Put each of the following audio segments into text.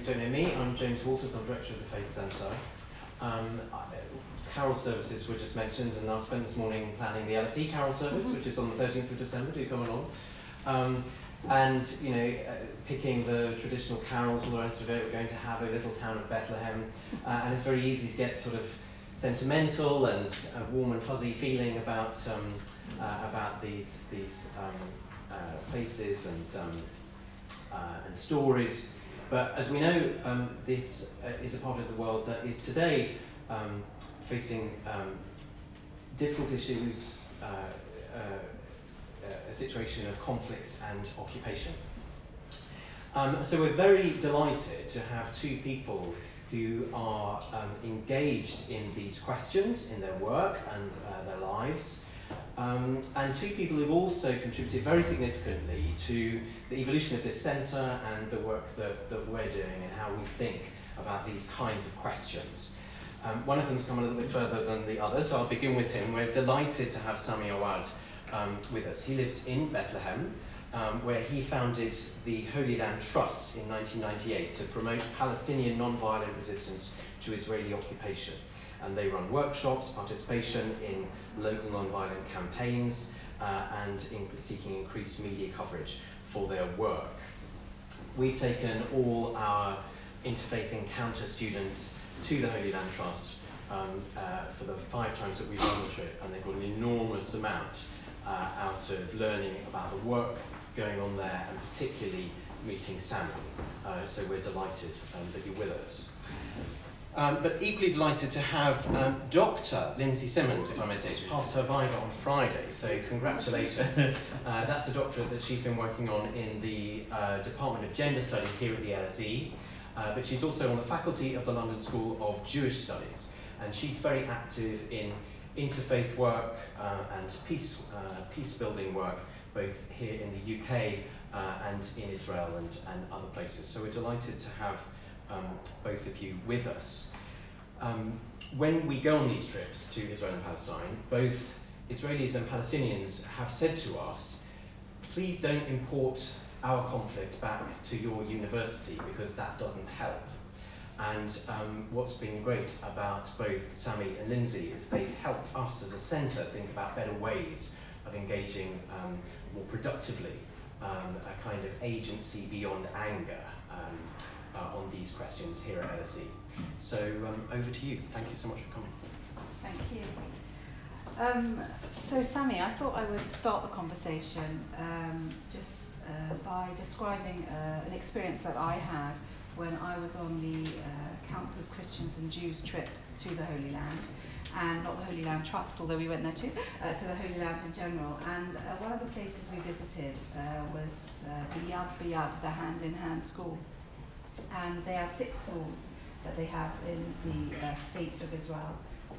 don't know me, I'm James Walters, I'm Director of the Faith Centre. Carol services were just mentioned, and I've spent this morning planning the LSE Carol service, which is on the 13th of December, do come along. And, picking the traditional carols and the rest of it, we're going to have a little town of Bethlehem, and it's very easy to get sort of sentimental and a warm and fuzzy feeling about these places and stories. But as we know, this is a part of the world that is today facing difficult issues, a situation of conflict and occupation. So we're very delighted to have two people who are engaged in these questions in their work and their lives, and two people who've also contributed very significantly to the evolution of this centre and the work that we're doing and how we think about these kinds of questions. One of them's come a little bit further than the other, so I'll begin with him. We're delighted to have Sami Awad with us. He lives in Bethlehem, where he founded the Holy Land Trust in 1998 to promote Palestinian non-violent resistance to Israeli occupation. And they run workshops, participation in local non-violent campaigns, and seeking increased media coverage for their work. We've taken all our Interfaith Encounter students to the Holy Land Trust for the 5 times that we've run the trip, and they've got an enormous amount out of learning about the work going on there, and particularly meeting Sami. So we're delighted that you're with us. But equally delighted to have Dr. Lindsay Simmons, if I may say. She passed her Viva on Friday, so congratulations. That's a doctorate that she's been working on in the Department of Gender Studies here at the LSE, but she's also on the faculty of the London School of Jewish Studies, and she's very active in interfaith work and peace building work, both here in the UK and in Israel and other places. So we're delighted to have both of you with us. When we go on these trips to Israel and Palestine, both Israelis and Palestinians have said to us, please don't import our conflict back to your university, because that doesn't help. And what's been great about both Sami and Lindsay is they've helped us as a centre think about better ways of engaging more productively, a kind of agency beyond anger on these questions here at LSE. So over to you. Thank you so much for coming. Thank you. So Sami, I thought I would start the conversation just by describing an experience that I had when I was on the Council of Christians and Jews trip to the Holy Land, and not the Holy Land Trust, although we went there too, to the Holy Land in general. And one of the places we visited was the Yad B'Yad, the Hand in Hand school. And there are 6 schools that they have in the state of Israel.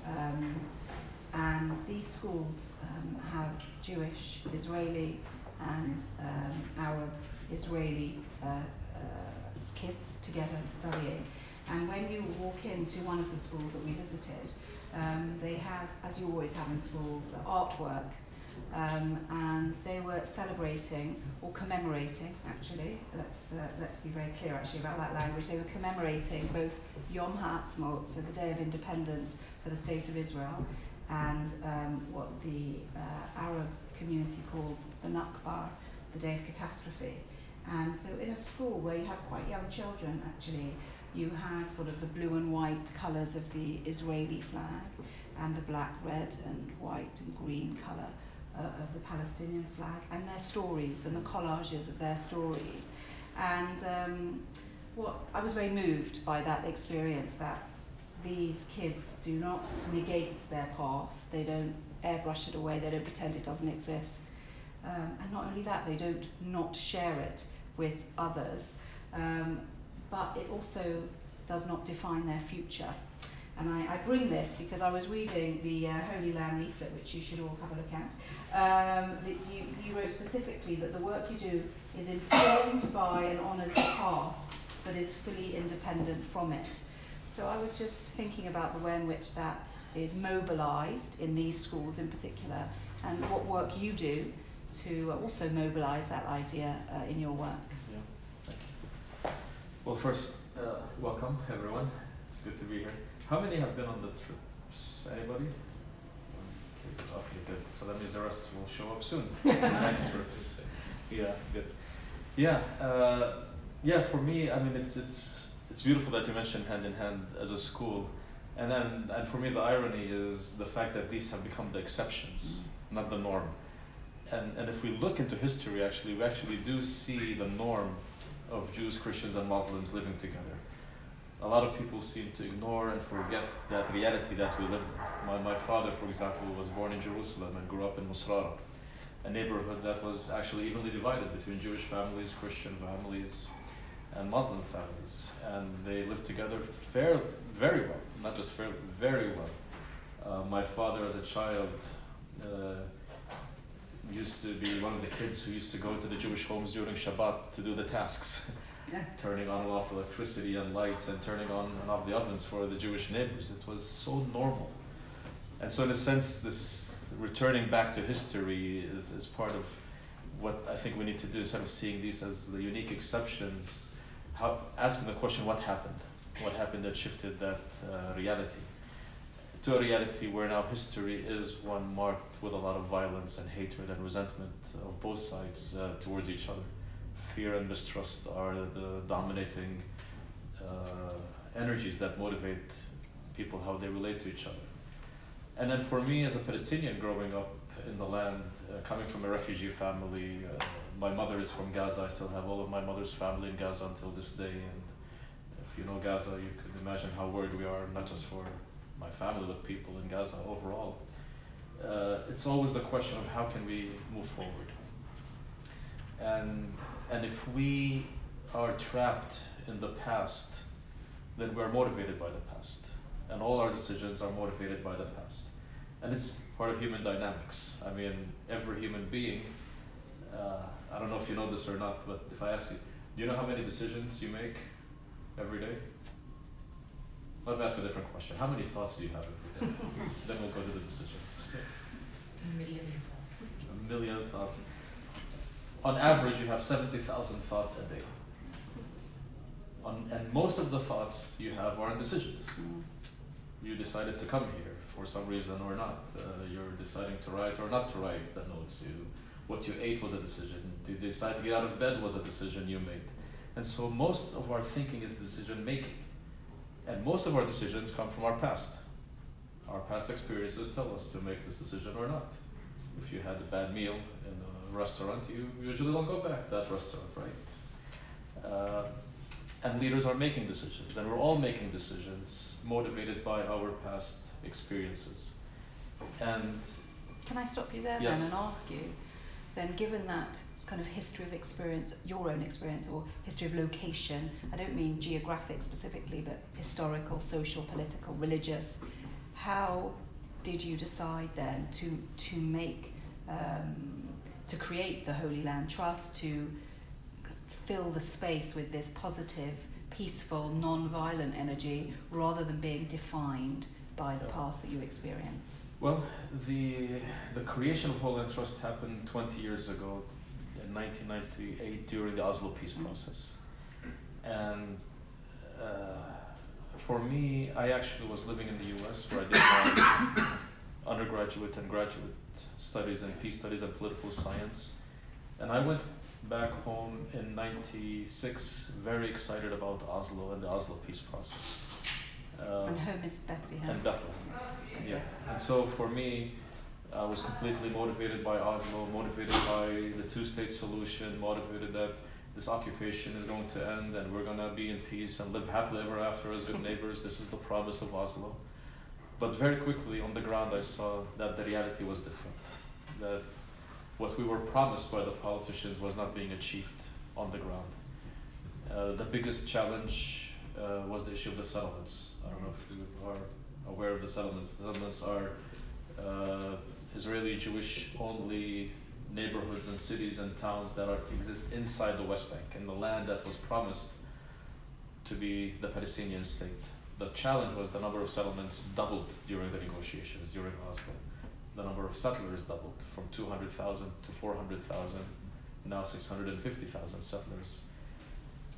And these schools have Jewish, Israeli, and Arab, Israeli kids together studying. And when you walk into one of the schools that we visited, they had, as you always have in schools, artwork. And they were celebrating, or commemorating actually, let's be very clear actually about that language, they were commemorating both Yom HaAtzmaut, so the Day of Independence for the State of Israel, and what the Arab community called the Nakba, the Day of Catastrophe. And so in a school where you have quite young children actually, you had sort of the blue and white colours of the Israeli flag, and the black, red and white and green colour of the Palestinian flag, and their stories and the collages of their stories. And what I was very moved by that experience, that these kids do not negate their past, they don't airbrush it away, they don't pretend it doesn't exist. And not only that, they don't not share it with others, but it also does not define their future. And I bring this because I was reading the Holy Land leaflet, which you should all have a look at. That you wrote specifically that the work you do is informed by and honours the past, but is fully independent from it. So I was just thinking about the way in which that is mobilised in these schools in particular, and what work you do to also mobilise that idea in your work. Yeah, thank you. Well, first, Welcome, everyone. It's good to be here. How many have been on the trips? Anybody? One, two. Okay, good. So that means the rest will show up soon. Next trips. Yeah, good. Yeah, yeah. For me, I mean, it's beautiful that you mentioned hand in hand as a school, and for me, the irony is the fact that these have become the exceptions, not the norm. And if we look into history, actually, we actually do see the norm of Jews, Christians, and Muslims living together. A lot of people seem to ignore and forget that reality that we lived in. My father, for example, was born in Jerusalem and grew up in Musrara, a neighborhood that was actually evenly divided between Jewish families, Christian families, and Muslim families. And they lived together very well, not just fairly, very well. My father, as a child, uh, used to be one of the kids who used to go to the Jewish homes during Shabbat to do the tasks, turning on and off electricity and lights and turning on and off the ovens for the Jewish neighbors. It was so normal. And so in a sense, this returning back to history is part of what I think we need to do, instead of seeing these as the unique exceptions, asking the question, what happened? What happened that shifted that reality? To a reality where now history is one marked with a lot of violence and hatred and resentment of both sides towards each other. Fear and mistrust are the dominating energies that motivate people, how they relate to each other. And then for me, as a Palestinian growing up in the land, coming from a refugee family, my mother is from Gaza. I still have all of my mother's family in Gaza until this day. And if you know Gaza, you can imagine how worried we are, not just for my family, but people in Gaza overall. It's always the question of how can we move forward. And if we are trapped in the past, then we are motivated by the past. And all our decisions are motivated by the past. And it's part of human dynamics. I mean, every human being, I don't know if you know this or not, but if I ask you, do you know how many decisions you make every day? Let me ask a different question. How many thoughts do you have every day? Then we'll go to the decisions. A million. A million thoughts. On average, you have 70,000 thoughts a day. And most of the thoughts you have are decisions. You decided to come here for some reason or not. You're deciding to write or not to write the notes. What you ate was a decision. To decide to get out of bed was a decision you made. And so most of our thinking is decision making. And most of our decisions come from our past. Our past experiences tell us to make this decision or not. If you had a bad meal in a restaurant, you usually don't go back to that restaurant, right? And leaders are making decisions, and we're all making decisions motivated by our past experiences. And can I stop you there yes. then and ask you, then given that kind of history of experience, your own experience, or history of location, I don't mean geographic specifically, but historical, social, political, religious, how did you decide then to make, to create the Holy Land Trust, to fill the space with this positive, peaceful, non-violent energy, rather than being defined by the past that you experience? Well, the creation of Holy Land Trust happened 20 years ago, in 1998, during the Oslo peace process. And for me, I actually was living in the US, where I did my undergraduate and graduate studies in peace studies and political science. And I went back home in '96, very excited about Oslo and the Oslo peace process. And home is Bethlehem. And Bethlehem, yeah. And so for me, I was completely motivated by Oslo, motivated by the two-state solution, motivated that this occupation is going to end and we're going to be in peace and live happily ever after as good neighbors. This is the promise of Oslo. But very quickly on the ground, I saw that the reality was different. That what we were promised by the politicians was not being achieved on the ground. The biggest challenge was the issue of the settlements. I don't know if you are aware of the settlements. The settlements are Israeli Jewish only neighborhoods and cities and towns that exist inside the West Bank, in the land that was promised to be the Palestinian state. The challenge was the number of settlements doubled during the negotiations during Oslo. The number of settlers doubled from 200,000 to 400,000, now 650,000 settlers.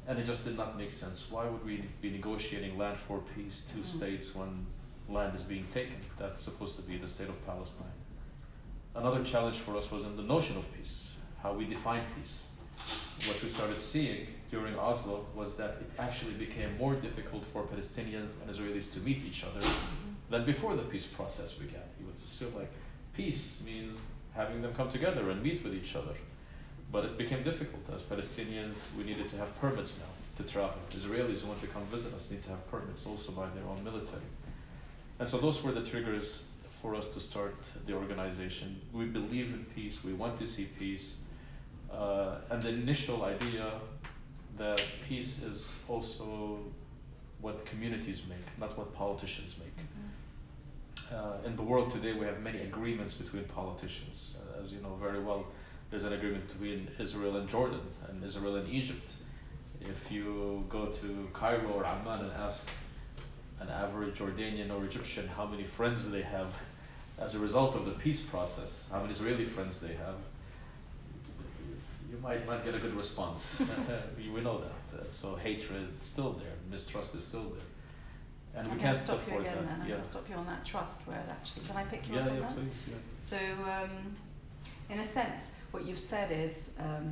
And it just did not make sense. Why would we be negotiating land for peace, two states, when land is being taken? That's supposed to be the state of Palestine. Another challenge for us was in the notion of peace, how we define peace. What we started seeing during Oslo was that it actually became more difficult for Palestinians and Israelis to meet each other than before the peace process began. It was still like, peace means having them come together and meet with each other. But it became difficult. As Palestinians, we needed to have permits now to travel. Israelis who want to come visit us need to have permits also by their own military. And so those were the triggers for us to start the organization. We believe in peace, we want to see peace, and the initial idea that peace is also what communities make, not what politicians make. In the world today, we have many agreements between politicians. As you know very well, there's an agreement between Israel and Jordan, and Israel and Egypt. If you go to Cairo or Amman and ask an average Jordanian or Egyptian how many friends they have as a result of the peace process, how many Israeli friends they have, you might not get a good response. We know that. So hatred is still there, mistrust is still there. And we can't stop you afford again that. then. I'm Yeah. going to stop you on that trust word actually. Can I pick you Yeah, up on yeah, that? please. Yeah. So, in a sense, what you've said is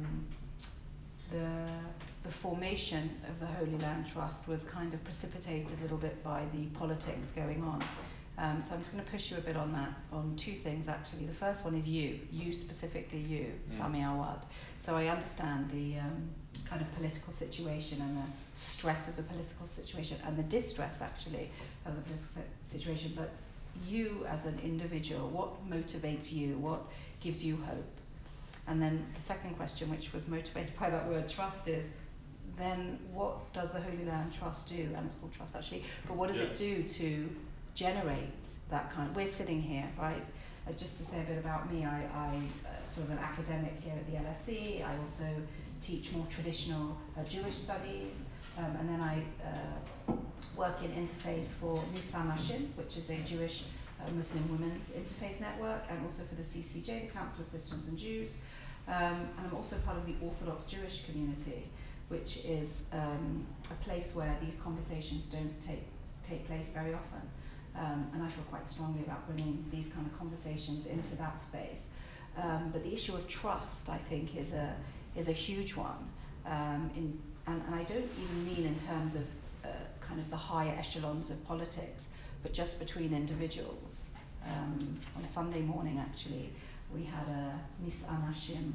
the formation of the Holy Land Trust was kind of precipitated a little bit by the politics going on. So I'm just going to push you a bit on that, on two things actually. The first one is you specifically you, Sami Awad. So I understand the kind of political situation and the stress of the political situation and the distress actually of the political situation, but you as an individual, what motivates you? What gives you hope? And then the second question, which was motivated by that word trust, is then what does the Holy Land Trust do? And it's called trust actually, but what does it do to generate that kind of, we're sitting here, right? Just to say a bit about me, I sort of an academic here at the LSE. I also teach more traditional Jewish studies, and then I work in interfaith for Nisan Hashim, which is a Jewish Muslim women's interfaith network, and also for the CCJ, the Council of Christians and Jews. And I'm also part of the Orthodox Jewish community, which is a place where these conversations don't take place very often. And I feel quite strongly about bringing these kind of conversations into that space. But the issue of trust, I think, is a huge one. And I don't even mean in terms of kind of the higher echelons of politics, but just between individuals. On a Sunday morning, actually, we had a Nisan Hashim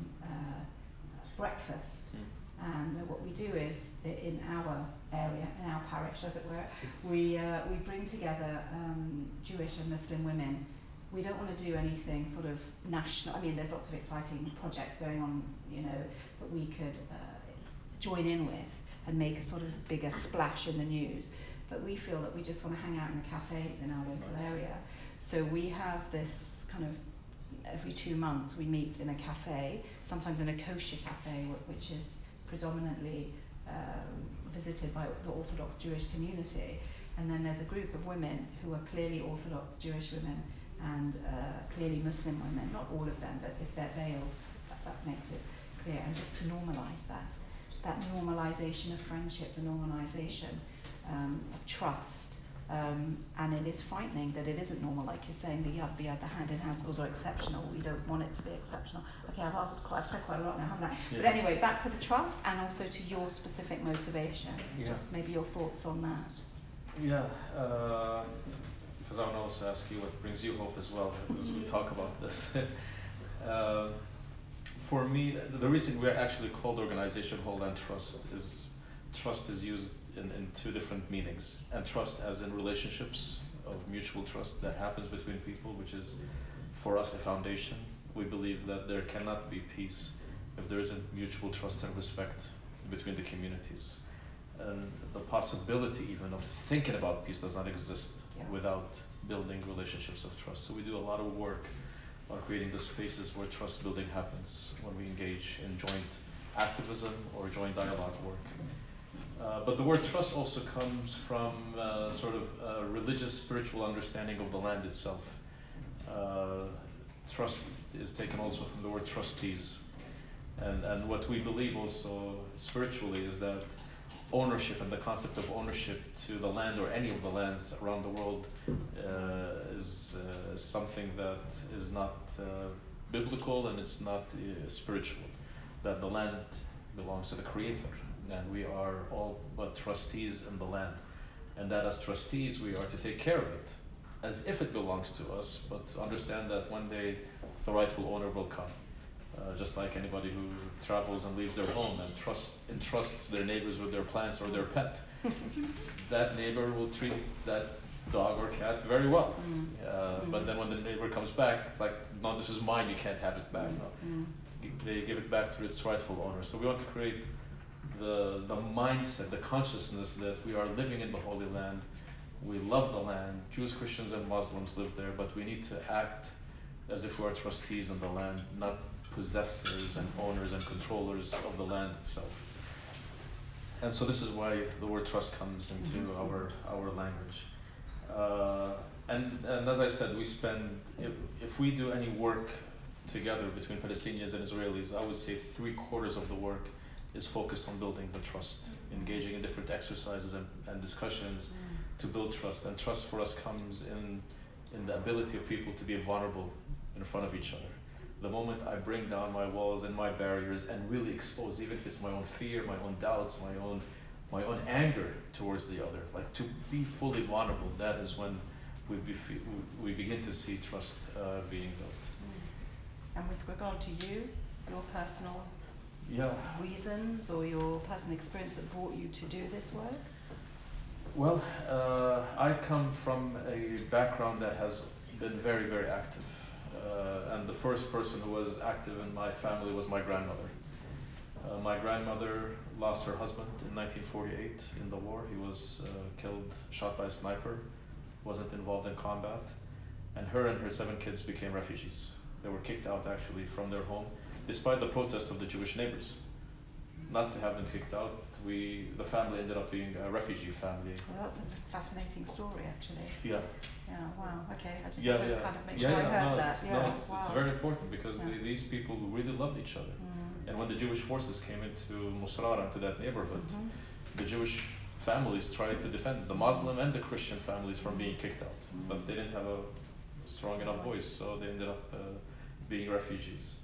breakfast. And what we do is, in our area, in our parish as it were, we bring together Jewish and Muslim women. We don't want to do anything sort of national. I mean, there's lots of exciting projects going on, you know, that we could join in with and make a sort of bigger splash in the news. But we feel that we just want to hang out in the cafes in our local area. So we have this kind of, every 2 months we meet in a cafe, sometimes in a kosher cafe, which is predominantly visited by the Orthodox Jewish community. And then there's a group of women who are clearly Orthodox Jewish women and clearly Muslim women, not all of them, but if they're veiled, that makes it clear. And just to normalise that normalisation of friendship, the normalisation of trust. And it is frightening that it isn't normal, like you're saying, the yad b'yad, the hand-in-hand schools are exceptional. We don't want it to be exceptional. Okay, I've said quite a lot now, haven't I? Yeah. But anyway, back to the trust and also to your specific motivations. Yeah. Just maybe your thoughts on that. Yeah, because I want to also ask you what brings you hope as well as we talk about this. For me, the reason we're actually called Organization Holy Land Trust is used in two different meanings. And trust as in relationships of mutual trust that happens between people, which is for us a foundation. We believe that there cannot be peace if there isn't mutual trust and respect between the communities. And the possibility even of thinking about peace does not exist without building relationships of trust. So we do a lot of work on creating the spaces where trust building happens when we engage in joint activism or joint dialogue work. But the word trust also comes from sort of a religious, spiritual understanding of the land itself. Trust is taken also from the word trustees. And what we believe also spiritually is that ownership and the concept of ownership to the land or any of the lands around the world is something that is not biblical, and it's not spiritual. That the land belongs to the Creator, and we are all but trustees in the land, and that as trustees we are to take care of it as if it belongs to us, but understand that one day the rightful owner will come. Just like anybody who travels and leaves their home and entrusts their neighbors with their plants or their pet, that neighbor will treat that dog or cat very well. But then when the neighbor comes back, it's like, no, this is mine, you can't have it back. No. They give it back to its rightful owner. So we want to create the mindset, the consciousness that we are living in the Holy Land. We love the land. Jews, Christians, and Muslims live there, but we need to act as if we are trustees in the land, not possessors and owners and controllers of the land itself. And so this is why the word trust comes into our language. And as I said, we spend, if we do any work together between Palestinians and Israelis, I would say 3/4 of the work is focused on building the trust, engaging in different exercises and discussions to build trust. And trust for us comes in the ability of people to be vulnerable in front of each other. The moment I bring down my walls and my barriers and really expose, even if it's my own fear, my own doubts, my own anger towards the other, like to be fully vulnerable, that is when we begin to see trust being built. And with regard to you, your personal Yeah. reasons or your personal experience that brought you to do this work? Well, I come from a background that has been very, very active. And the first person who was active in my family was my grandmother. My grandmother lost her husband in 1948 in the war. He was killed, shot by a sniper, wasn't involved in combat. And her 7 kids became refugees. They were kicked out actually from their home, despite the protests of the Jewish neighbors. Not to have them kicked out, the family ended up being a refugee family. Well, that's a fascinating story, actually. Yeah. Yeah. Wow. Okay. I just wanted to kind of make sure I heard that. It's very important because these people really loved each other. And when the Jewish forces came into Musrara, into that neighborhood, the Jewish families tried to defend the Muslim and the Christian families from being kicked out, but they didn't have a strong enough voice, so they ended up being refugees.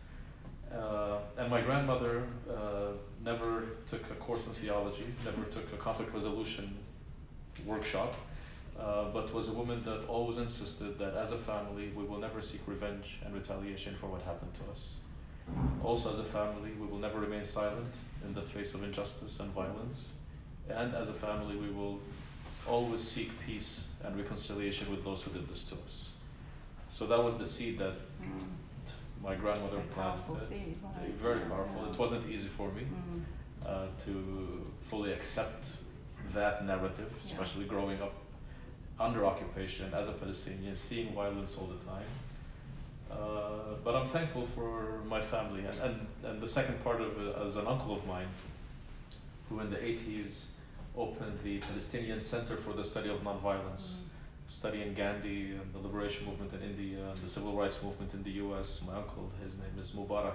And my grandmother never took a course in theology, never took a conflict resolution workshop, but was a woman that always insisted that as a family we will never seek revenge and retaliation for what happened to us. Also, as a family, we will never remain silent in the face of injustice and violence. And as a family, we will always seek peace and reconciliation with those who did this to us. So that was the seed that my grandmother planted. Very powerful. It wasn't easy for me to fully accept that narrative, especially growing up under occupation as a Palestinian, seeing violence all the time. But I'm thankful for my family. And the second part of it, as an uncle of mine, who in the 80s opened the Palestinian Center for the Study of Nonviolence, studying Gandhi and the liberation movement in India and the civil rights movement in the US. My uncle, his name is Mubarak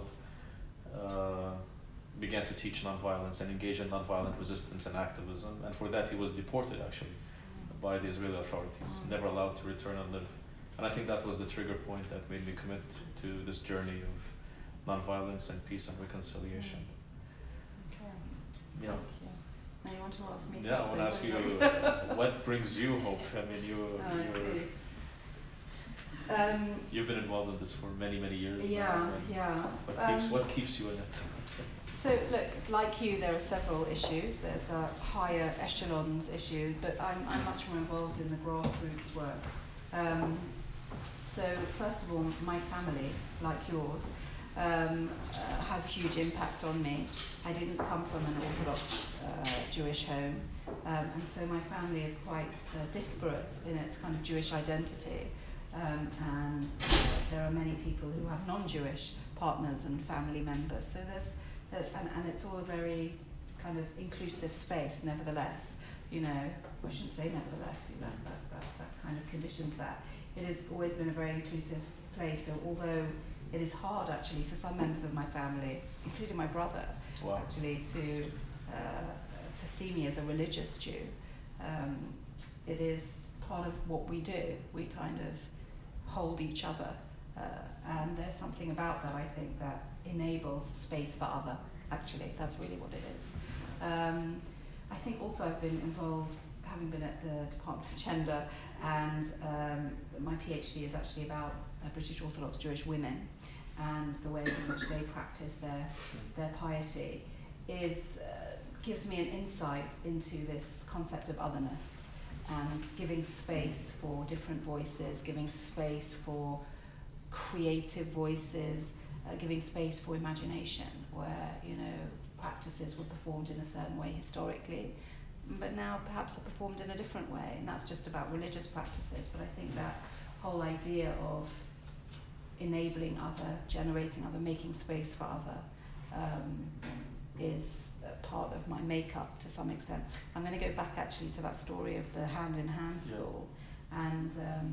Awad, began to teach nonviolence and engage in nonviolent resistance and activism. And for that he was deported actually by the Israeli authorities, never allowed to return and live. And I think that was the trigger point that made me commit to this journey of nonviolence and peace and reconciliation. Okay. Yeah. Now you want to ask me something? Yeah, I want to ask you, what brings you hope? I mean, you've been involved in this for many, many years now. Yeah. What keeps you in it? So look, like you, there are several issues. There's the higher echelons issue, but I'm much more involved in the grassroots work. So first of all, my family, like yours, has a huge impact on me. I didn't come from an Orthodox Jewish home, and so my family is quite disparate in its kind of Jewish identity. And there are many people who have non-Jewish partners and family members. So there's and it's all a very kind of inclusive space. Nevertheless, you know, I shouldn't say nevertheless. You know, that kind of conditions that. It has always been a very inclusive place. So although it is hard actually for some members of my family, including my brother, actually to to see me as a religious Jew. It is part of what we do. We kind of hold each other, and there's something about that, I think, that enables space for other. Actually, that's really what it is. I think also I've been involved, having been at the Department of Gender, and my PhD is actually about British Orthodox Jewish women and the way in which they practice their piety gives me an insight into this concept of otherness and giving space for different voices, giving space for creative voices, giving space for imagination, where practices were performed in a certain way historically, but now perhaps are performed in a different way, and that's just about religious practices. But I think that whole idea of enabling other, generating other, making space for other is part of my makeup to some extent. I'm going to go back actually to that story of the hand-in-hand school, and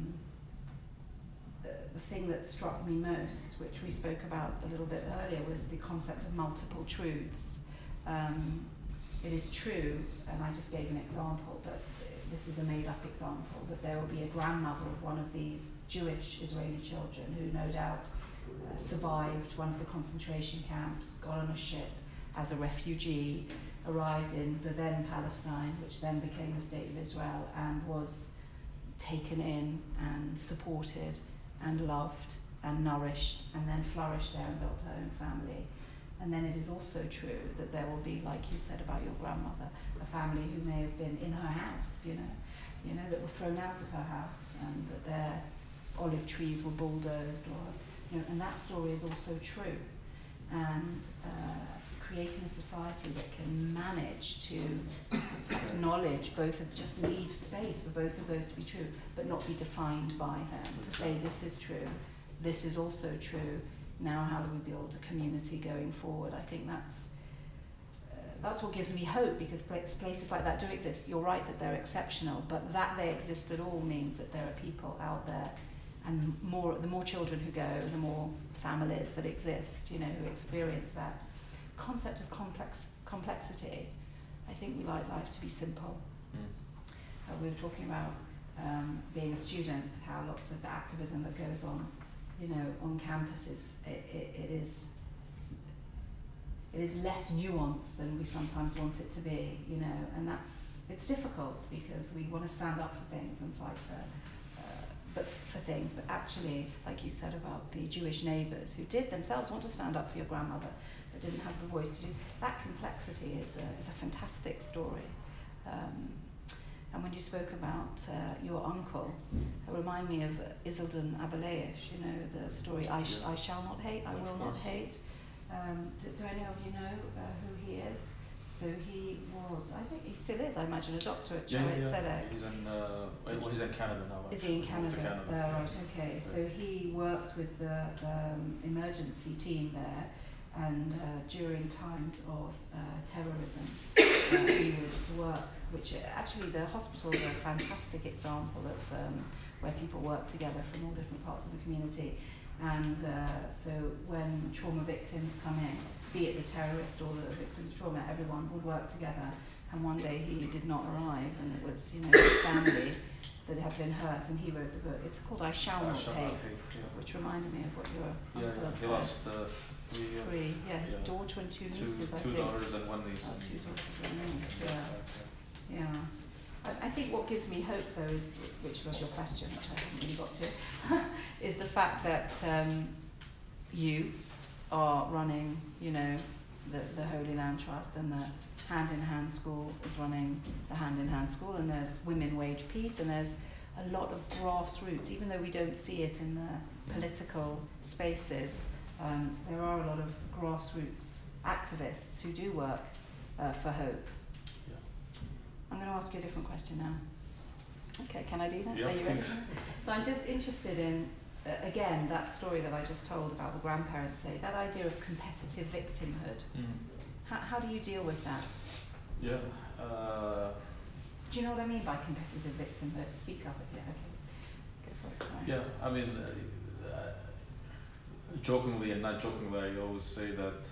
the thing that struck me most, which we spoke about a little bit earlier, was the concept of multiple truths. It is true, and I just gave an example, but this is a made-up example, that there will be a grandmother of one of these Jewish Israeli children who no doubt survived one of the concentration camps, got on a ship as a refugee, arrived in the then Palestine, which then became the State of Israel, and was taken in and supported and loved and nourished, and then flourished there and built her own family. And then it is also true that there will be, like you said about your grandmother, a family who may have been in her house, that were thrown out of her house, and that their olive trees were bulldozed, and that story is also true. And creating a society that can manage to acknowledge both of, just leave space for both of those to be true, but not be defined by them, to say this is true, this is also true, now how do we build a community going forward? I think that's what gives me hope, because places like that do exist. You're right that they're exceptional, but that they exist at all means that there are people out there, and the more children who go, the more families that exist, who experience that concept of complexity. I think we like life to be simple. We were talking about being a student, how lots of the activism that goes on, on campuses, it is less nuanced than we sometimes want it to be, and it's difficult because we want to stand up for things and fight for things, but actually, like you said about the Jewish neighbours who did themselves want to stand up for your grandmother, but didn't have the voice to do that. Complexity is a fantastic story. And when you spoke about your uncle, it reminded me of Isildan Abeleish, the story I shall not hate, I will not hate. Do any of you know who he is? So he was, I think he still is, I imagine, a doctor at Shoet Tzedek. He's in Canada now. Is he in Canada? Right, okay. So he worked with the emergency team there, and during times of terrorism, he would work, which actually the hospitals are a fantastic example of where people work together from all different parts of the community. And so when trauma victims come in, be it the terrorist or the victims of trauma, everyone would work together. And one day he did not arrive, and it was his family that had been hurt, and he wrote the book. It's called I Shall Not Hate, which reminded me of what your uncle had said. He lost three. His daughter and two nieces, I think. Two daughters and one niece. Two daughters and one niece, yeah. I think what gives me hope, though, is, which was your question, which I haven't really got to, is the fact that you are running, the Holy Land Trust, and the Hand in Hand School is running the Hand in Hand School, and there's Women Wage Peace, and there's a lot of grassroots, even though we don't see it in the political spaces, there are a lot of grassroots activists who do work for hope. I'm going to ask you a different question now. Okay, can I do that? Yeah, are you ready? please. So I'm just interested in, again, that story that I just told about the grandparents, say, that idea of competitive victimhood. How do you deal with that? Yeah. Do you know what I mean by competitive victimhood? Speak up if you okay. Go for it, sorry. Yeah, I mean, jokingly and not jokingly, I always say that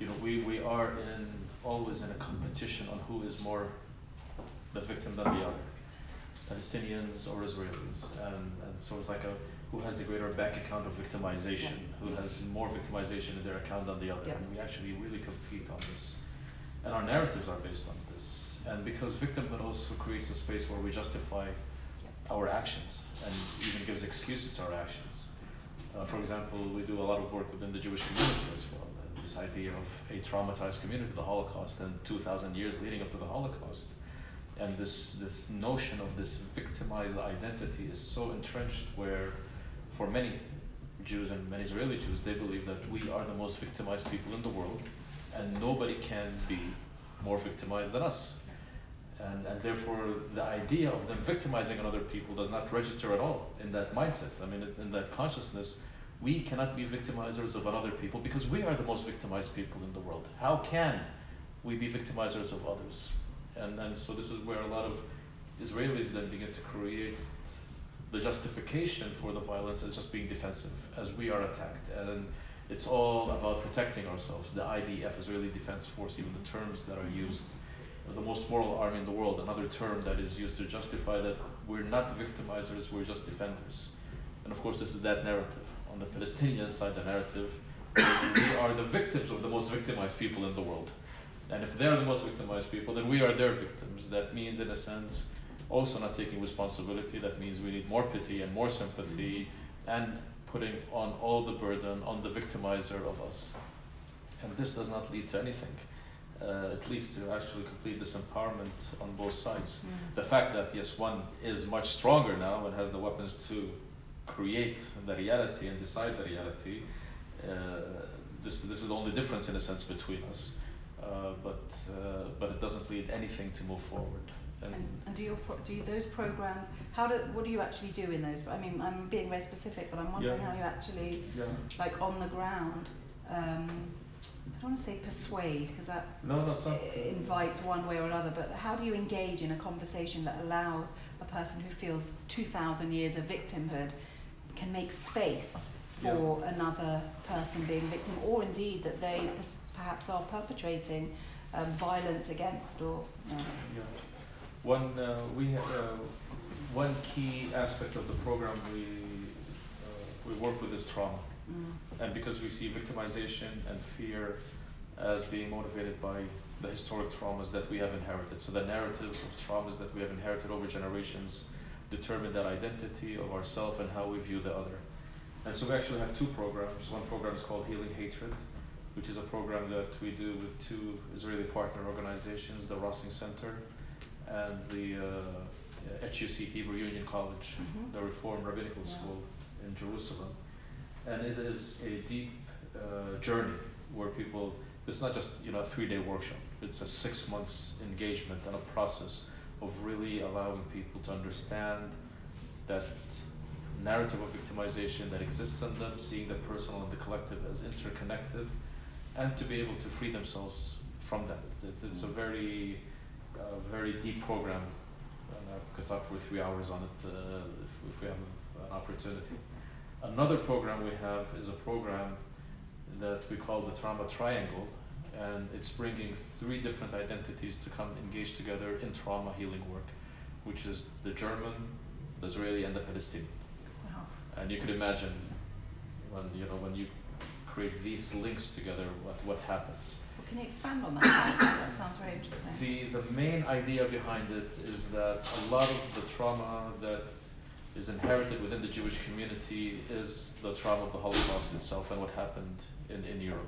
we are always in a competition on who is more the victim than the other, Palestinians or Israelis, and so it's like who has the greater bank account of victimization, who has more victimization in their account than the other, and we actually really compete on this, and our narratives are based on this, and because victimhood also creates a space where we justify our actions and even gives excuses to our actions. For example, we do a lot of work within the Jewish community as well. This idea of a traumatized community, the Holocaust, and 2,000 years leading up to the Holocaust. And this notion of this victimized identity is so entrenched where, for many Jews and many Israeli Jews, they believe that we are the most victimized people in the world, and nobody can be more victimized than us. And therefore, the idea of them victimizing other people does not register at all in that mindset. I mean, in that consciousness, we cannot be victimizers of other people because we are the most victimized people in the world. How can we be victimizers of others? And so this is where a lot of Israelis then begin to create the justification for the violence as just being defensive, as we are attacked. And it's all about protecting ourselves. The IDF, Israeli Defense Force, even the terms that are used, the most moral army in the world, another term that is used to justify that we're not victimizers, we're just defenders. And of course, this is that narrative. On the Palestinian side, the narrative, we are the victims of the most victimized people in the world. And if they're the most victimized people, then we are their victims. That means, in a sense, also not taking responsibility. That means we need more pity and more sympathy and putting on all the burden on the victimizer of us. And this does not lead to anything. It leads to actually complete disempowerment on both sides. The fact that, yes, one is much stronger now and has the weapons to create the reality and decide the reality, this is the only difference in a sense between us. But it doesn't lead anything to move forward. And do those programs? What do you actually do in those? I mean, I'm being very specific, but I'm wondering how you actually, like on the ground. I don't want to say persuade because that invites one way or another. But how do you engage in a conversation that allows a person who feels 2,000 years of victimhood can make space for another person being victim, or indeed that they perhaps are perpetrating violence against or. One key aspect of the program we work with is trauma, and because we see victimization and fear as being motivated by the historic traumas that we have inherited. So the narratives of traumas that we have inherited over generations determine that identity of ourself and how we view the other. And so we actually have two programs. One program is called Healing Hatred, which is a program that we do with two Israeli partner organizations, the Rossing Center and the HUC Hebrew Union College, the Reformed Rabbinical School in Jerusalem. And it is a deep journey where people, it's not just a 3-day workshop, it's a 6 months engagement and a process of really allowing people to understand that narrative of victimization that exists in them, seeing the personal and the collective as interconnected, and to be able to free themselves from that. It's a very deep program, and I could talk for 3 hours on it if we have an opportunity. Another program we have is a program that we call the Trauma Triangle, and it's bringing 3 different identities to come engage together in trauma healing work, which is the German, the Israeli, and the Palestinian. Wow. And you could imagine when you create these links together, what happens. Well, can you expand on that? That sounds very interesting. The main idea behind it is that a lot of the trauma that is inherited within the Jewish community is the trauma of the Holocaust itself and what happened in Europe.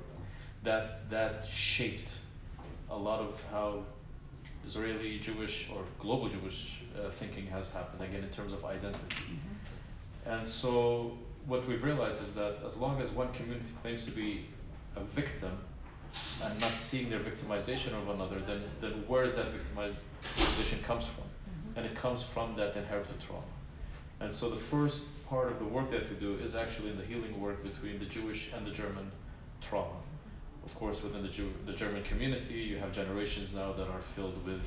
That shaped a lot of how Israeli Jewish or global Jewish thinking has happened, again, in terms of identity. And so what we've realized is that as long as one community claims to be a victim and not seeing their victimization of another, then where is that victimization comes from? And it comes from that inherited trauma. And so the first part of the work that we do is actually in the healing work between the Jewish and the German trauma. Of course, within the German community, you have generations now that are filled with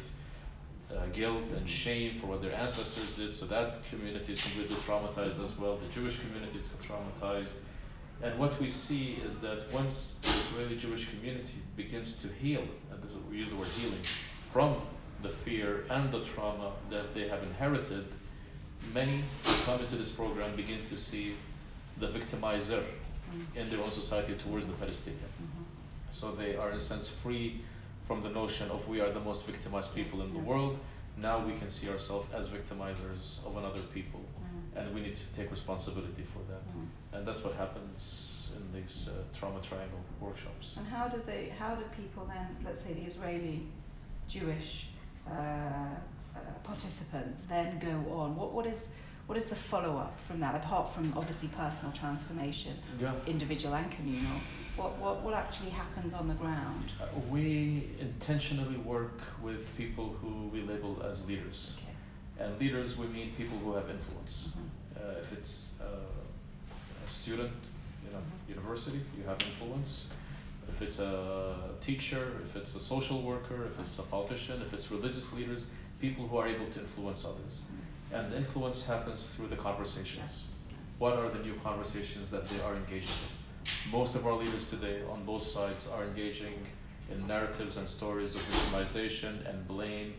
guilt and shame for what their ancestors did, so that community is completely traumatized as well. The Jewish community is traumatized, And what we see is that once the Israeli Jewish community begins to heal, and this, we use the word healing, from the fear and the trauma that they have inherited, many who come into this program begin to see the victimizer in their own society towards the Palestinian. So they are in a sense free from the notion of we are the most victimized people in the world. Now we can see ourselves as victimizers of another people, and we need to take responsibility for that. And that's what happens in these trauma triangle workshops. And how do people then, let's say the Israeli Jewish participants, then go on? What is the follow-up from that, apart from obviously personal transformation, individual and communal? What actually happens on the ground? We intentionally work with people who we label as leaders. Okay. And leaders, we mean people who have influence. If it's a student, university, you have influence. If it's a teacher, if it's a social worker, if it's a politician, if it's religious leaders, people who are able to influence others. And influence happens through the conversations. What are the new conversations that they are engaging in? Most of our leaders today on both sides are engaging in narratives and stories of victimization and blame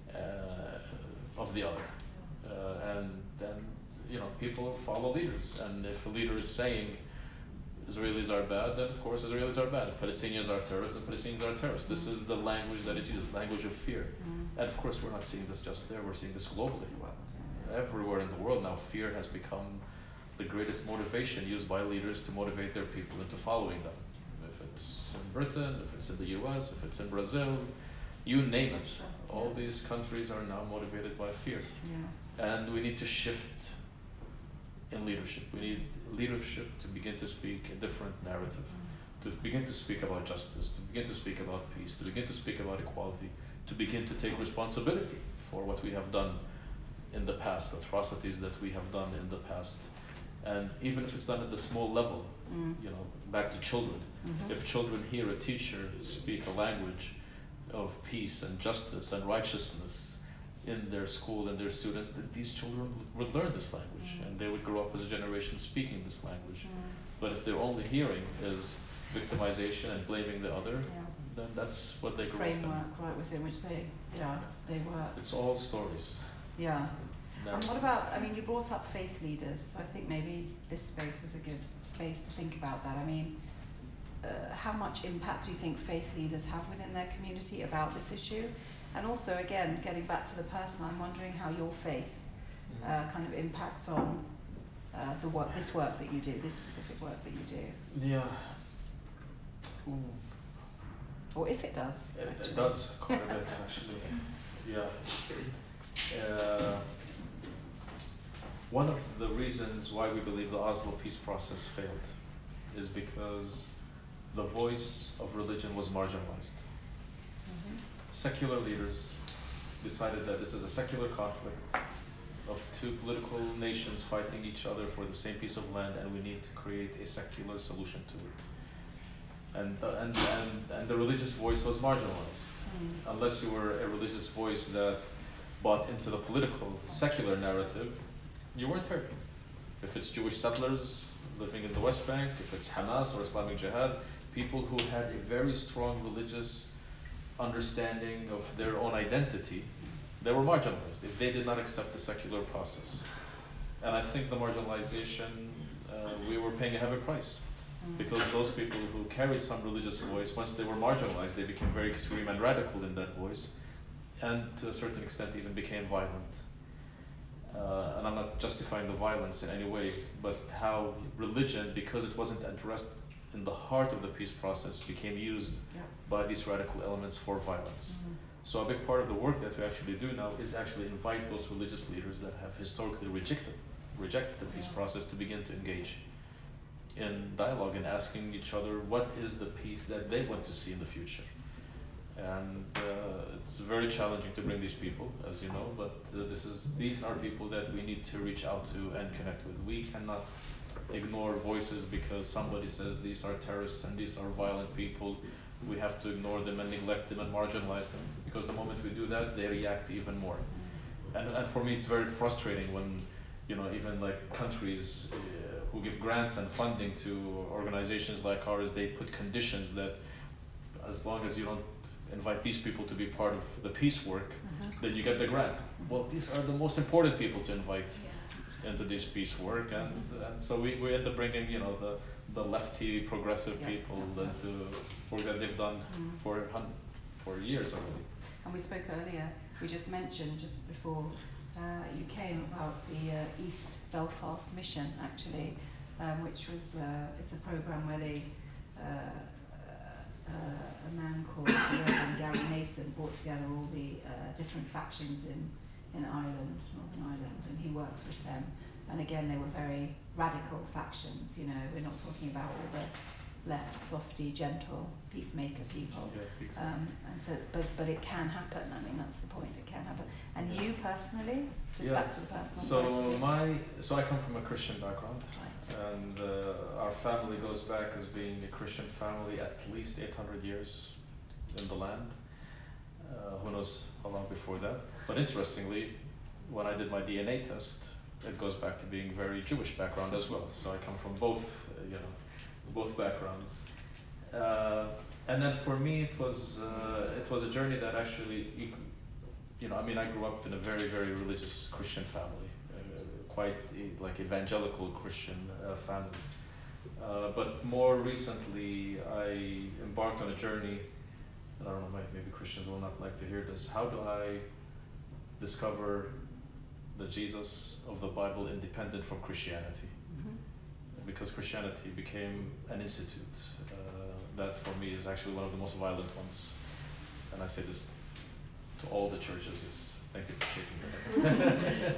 of the other. And then, people follow leaders. And if a leader is saying Israelis are bad, then of course Israelis are bad. If Palestinians are terrorists, then Palestinians are terrorists. This is the language that it uses, language of fear. And of course we're not seeing this just there, we're seeing this globally. Everywhere in the world now, fear has become the greatest motivation used by leaders to motivate their people into following them. If it's in Britain, if it's in the US, if it's in Brazil, you name it. All these countries are now motivated by fear. And we need to shift in leadership. We need leadership to begin to speak a different narrative, to begin to speak about justice, to begin to speak about peace, to begin to speak about equality, to begin to take responsibility for what we have done in the past, atrocities that we have done in the past. And even if it's done at the small level, back to children. If children hear a teacher speak a language of peace and justice and righteousness in their school and their students, that these children would learn this language and they would grow up as a generation speaking this language. But if their only hearing is victimization and blaming the other, then that's what they grow up in. Framework right within which they work. It's all stories. Yeah. And what about, you brought up faith leaders, so I think maybe this space is a good space to think about that. How much impact do you think faith leaders have within their community about this issue? And also, again, getting back to the person, I'm wondering how your faith kind of impacts on this work that you do, this specific work that you do. Yeah. Or if it does. It does quite a bit, actually. Yeah. One of the reasons why we believe the Oslo peace process failed is because the voice of religion was marginalized. Secular leaders decided that this is a secular conflict of two political nations fighting each other for the same piece of land, and we need to create a secular solution to it. And the religious voice was marginalized. Unless you were a religious voice that bought into the political secular narrative, you weren't heard. If it's Jewish settlers living in the West Bank, if it's Hamas or Islamic Jihad, people who had a very strong religious understanding of their own identity, they were marginalized if they did not accept the secular process. And I think the marginalization, we were paying a heavy price, because those people who carried some religious voice, once they were marginalized, they became very extreme and radical in that voice, and to a certain extent even became violent. And I'm not justifying the violence in any way, but how religion, because it wasn't addressed in the heart of the peace process, became used by these radical elements for violence. So a big part of the work that we actually do now is actually invite those religious leaders that have historically rejected the peace process to begin to engage in dialogue and asking each other what is the peace that they want to see in the future. And it's very challenging to bring these people, as you know, but these are people that we need to reach out to and connect with. We cannot ignore voices because somebody says these are terrorists and these are violent people. We have to ignore them and neglect them and marginalize them, because the moment we do that, they react even more. And for me, it's very frustrating when, even like countries who give grants and funding to organizations like ours, they put conditions that as long as you don't invite these people to be part of the peace work, then you get the grant. Well, these are the most important people to invite into this peace work, and so we end up bringing, you know, the lefty progressive people into work that they've done for years already. And we spoke earlier, we just mentioned just before you came about the East Belfast Mission, actually, which was it's a program where they a man called Reverend Gary Mason brought together all the different factions in Ireland, Northern Ireland, and he works with them. And again, they were very radical factions. You know, we're not talking about all the left, softy, gentle, peacemaker people. And so, but it can happen. I mean, that's the point. It can happen. And you personally, just back to the personal. So I come from a Christian background, and our family goes back as being a Christian family at least 800 years in the land. Who knows how long before that? But interestingly, when I did my DNA test, it goes back to being very Jewish background as well. So I come from both, both backgrounds. And then for me, it was a journey that actually, I mean, I grew up in a very, very religious Christian family, quite like evangelical Christian family. But more recently, I embarked on a journey, and I don't know, maybe Christians will not like to hear this. How do I discover the Jesus of the Bible independent from Christianity? Because Christianity became an institute that for me is actually one of the most violent ones. And I say this to all the churches. Yes, thank you for shaking your head.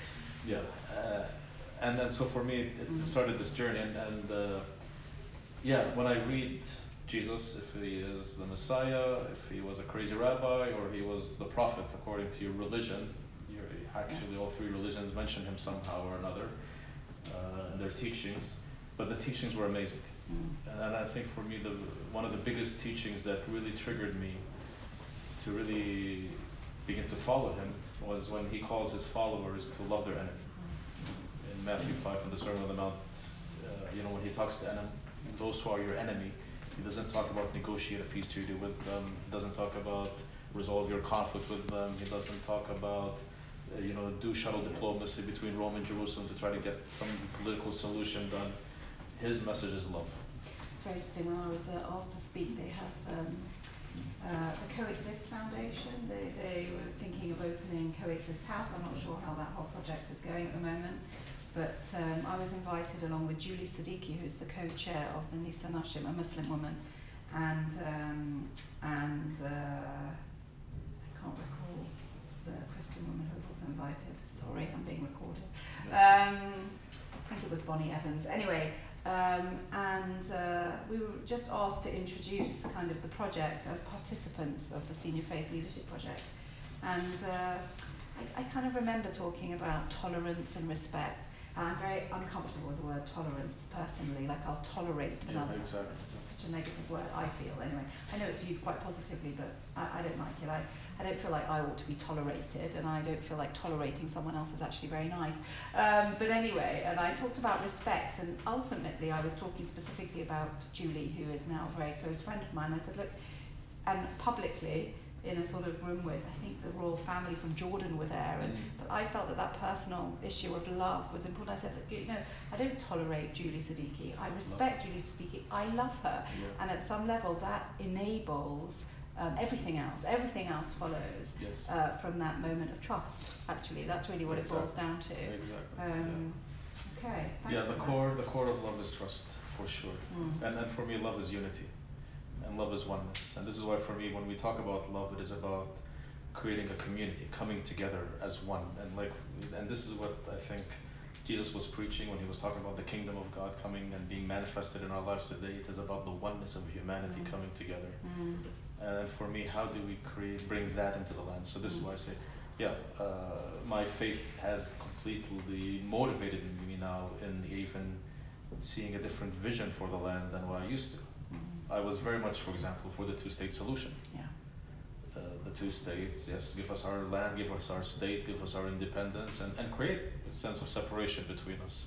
And then so for me, it started this journey, and when I read Jesus, if he is the Messiah, if he was a crazy rabbi, or he was the prophet according to your religion, actually all three religions mention him somehow or another in their teachings, but the teachings were amazing. And I think for me, one of the biggest teachings that really triggered me to really begin to follow him was when he calls his followers to love their enemy. In Matthew 5, in the Sermon on the Mount, when he talks to those who are your enemy, he doesn't talk about negotiate a peace treaty with them. He doesn't talk about resolve your conflict with them. He doesn't talk about do shuttle diplomacy between Rome and Jerusalem to try to get some political solution done. His message is love. It's very interesting. When I was asked to speak, they have the Coexist Foundation. They were thinking of opening Coexist House. I'm not sure how that whole project is going at the moment. But I was invited along with Julie Siddiqui, who's the co-chair of the Nisa Nashim, a Muslim woman, and I can't recall the Christian woman who was also invited. Sorry, I'm being recorded. I think it was Bonnie Evans. Anyway, we were just asked to introduce kind of the project as participants of the Senior Faith Leadership Project. And I kind of remember talking about tolerance and respect. And I'm very uncomfortable with the word tolerance personally, like I'll tolerate another. Exactly. It's just such a negative word, I feel, anyway. I know it's used quite positively, but I don't like it. I don't feel like I ought to be tolerated, and I don't feel like tolerating someone else is actually very nice. But anyway, and I talked about respect, and ultimately I was talking specifically about Julie, who is now a very close friend of mine. I said, look, and publicly, in a sort of room with, I think the royal family from Jordan were there, but I felt that personal issue of love was important. I said, look, I don't tolerate Julie Siddiqui. I respect Julie Siddiqui. I love her, and at some level that enables everything else. Everything else follows from that moment of trust. Actually, that's really what it boils down to. Okay. The core of love is trust, for sure. And for me, love is unity. And love is oneness. And this is why for me, when we talk about love, it is about creating a community, coming together as one. And this is what I think Jesus was preaching when he was talking about the kingdom of God coming and being manifested in our lives today. It is about the oneness of humanity coming together. And for me, how do we bring that into the land? So this is why I say, my faith has completely motivated me now in even seeing a different vision for the land than what I used to. I was very much, for example, for the two-state solution. The two states, yes, give us our land, give us our state, give us our independence, and create a sense of separation between us.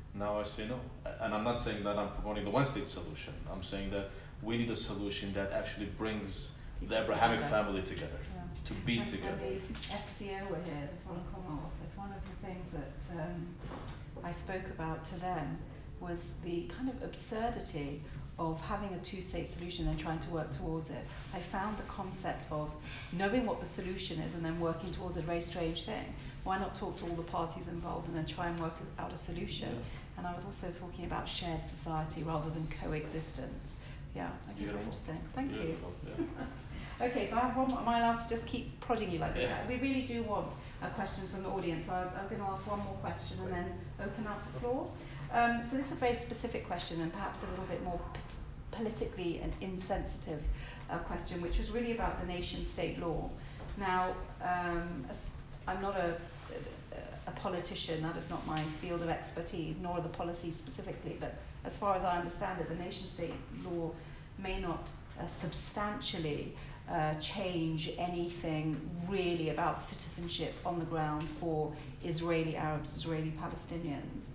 Now I say no. And I'm not saying that I'm promoting the one-state solution. I'm saying that we need a solution that actually brings People the Abrahamic together. family together, Yeah. to be When together. the FCO were here, the Foreign Commonwealth Office, one of the things that I spoke about to them was the kind of absurdity of having a two-state solution and trying to work towards it. I found the concept of knowing what the solution is and then working towards it a very strange thing. Why not talk to all the parties involved and then try and work out a solution? Yeah. And I was also talking about shared society rather than coexistence. Yeah, okay, very interesting. Thank you. Yeah. Okay, so I have one. Am I allowed to just keep prodding you like this? We really do want questions from the audience. So I'm going to ask one more question and then open up the floor. So this is a very specific question and perhaps a little bit more politically and insensitive question, which was really about the nation-state law. Now, I'm not a politician, that is not my field of expertise, nor the policy specifically, but as far as I understand it, the nation-state law may not substantially change anything really about citizenship on the ground for Israeli Arabs, Israeli Palestinians.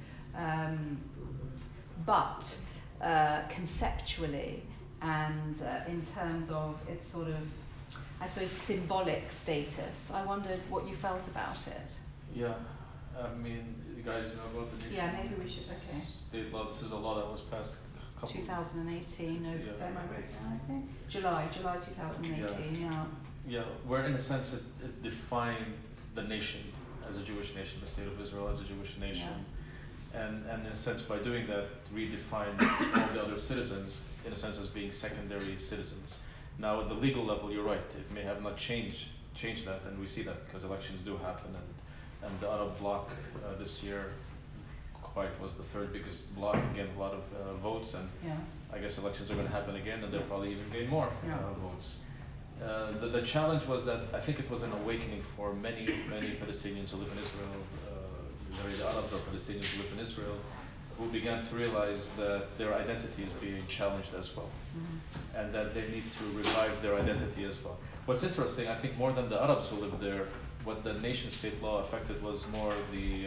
But conceptually and in terms of its sort of, I suppose, symbolic status, I wondered what you felt about it. Yeah, I mean, you guys know about the nation? Yeah, maybe we should, okay. State law, this is a law that was passed 2018, no, yeah. am I right now, I think? July 2018, yeah. Yeah, where in a sense it defined the nation as a Jewish nation, the state of Israel as a Jewish nation. Yeah. And in a sense, by doing that, redefined all the other citizens, in a sense, as being secondary citizens. Now, at the legal level, you're right, it may have not changed that, and we see that because elections do happen, and the Arab bloc this year was the third biggest bloc, again, a lot of votes, and Yeah. I guess elections are going to happen again, and they'll probably even gain more votes. The challenge was that I think it was an awakening for many Palestinians who live in Israel, the Arabs or Palestinians who live in Israel, who began to realize that their identity is being challenged as well, and that they need to revive their identity as well. What's interesting, I think more than the Arabs who live there, what the nation-state law affected was more the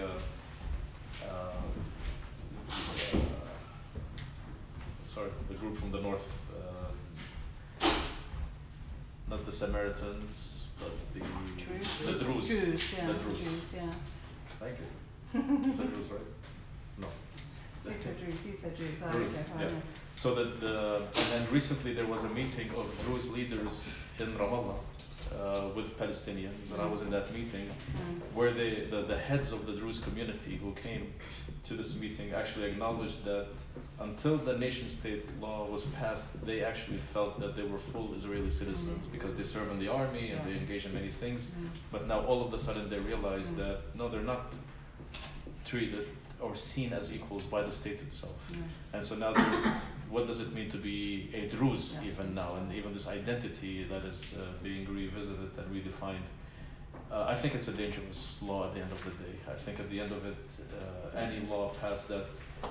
group from the north, not the Samaritans, but the Druze. Yeah, the Druze. Druze, yeah. Thank you. You said Druze, right? No. You said Druze. Oh, Druze, okay, yeah. So and recently there was a meeting of Druze leaders in Ramallah with Palestinians, and I was in that meeting where the heads of the Druze community who came to this meeting actually acknowledged that until the nation-state law was passed, they actually felt that they were full Israeli citizens because they serve in the army and they engage in many things. But now all of a sudden they realize that no, they're not treated or seen as equals by the state itself. And so now, what does it mean to be a Druze even now? And even this identity that is being revisited and redefined. I think it's a dangerous law at the end of the day. I think at the end of it, any law passed that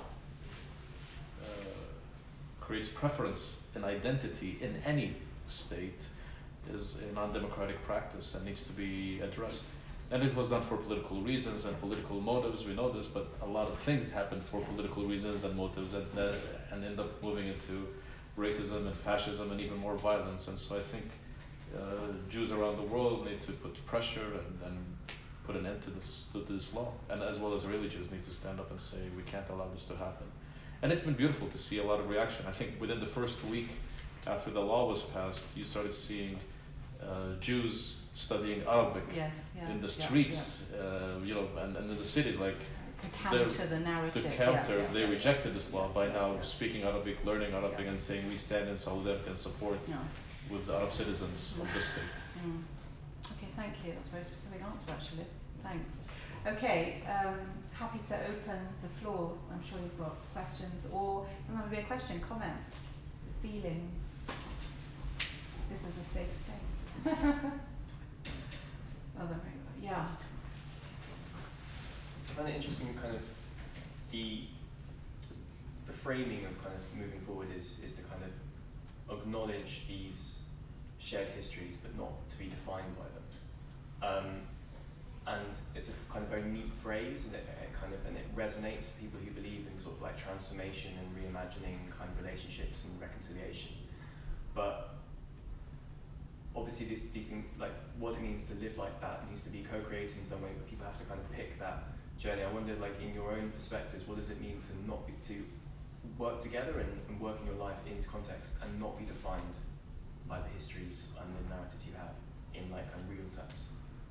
creates preference in identity in any state is a non-democratic practice and needs to be addressed. And it was done for political reasons and political motives, we know this, but a lot of things happened for political reasons and motives and end up moving into racism and fascism and even more violence. And so I think Jews around the world need to put pressure and put an end to this law. And as well as Israeli Jews need to stand up and say, we can't allow this to happen. And it's been beautiful to see a lot of reaction. I think within the first week after the law was passed, you started seeing Jews studying Arabic in the streets, and in the cities, like to counter the narrative. To counter, they rejected this law by now speaking Arabic, learning Arabic, and saying we stand in solidarity and support with the Arab citizens of the state. Okay, thank you. That's a very specific answer, actually. Thanks. Okay, happy to open the floor. I'm sure you've got questions, or it doesn't have to be a question, comments, feelings. This is a safe space. Yeah. So I find it interesting, kind of the framing of kind of moving forward is to kind of acknowledge these shared histories, but not to be defined by them. and it's a kind of very neat phrase, and it resonates for people who believe in sort of like transformation and reimagining kind of relationships and reconciliation. But obviously these things, like what it means to live like that needs to be co-created in some way, but people have to kind of pick that journey. I wonder, like in your own perspectives, what does it mean to not be, to work together and work in your life in this context and not be defined by the histories and the narratives you have in like kind of real terms?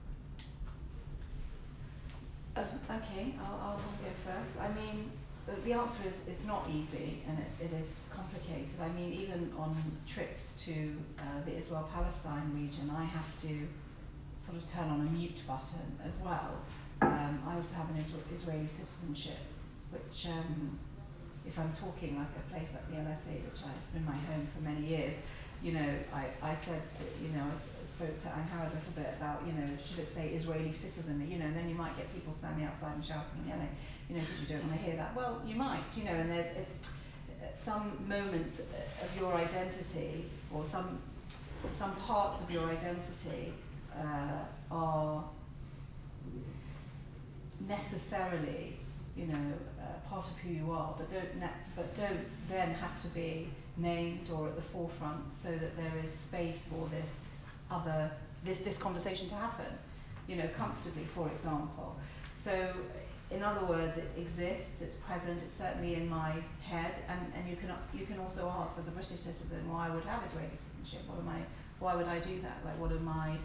Okay, I'll go first. I mean, the answer is it's not easy and it is complicated. I mean, even on trips to the Israel-Palestine region, I have to sort of turn on a mute button as well. I also have an Israeli citizenship, which if I'm talking like a place like the LSE, which has been my home for many years, you know, I said, you know, I spoke to Anhar a little bit about, you know, should it say Israeli citizen, you know, and then you might get people standing outside and shouting and yelling, you know, because you don't want to hear that. Well, you might, you know, and it's some moments of your identity, or some parts of your identity are necessarily, you know, part of who you are, but don't then have to be named or at the forefront, so that there is space for this conversation to happen, you know, comfortably, for example. So, in other words, it exists, it's present, it's certainly in my head, and you can also ask, as a British citizen, why I would have Israeli citizenship? Why would I do that? Like, what are my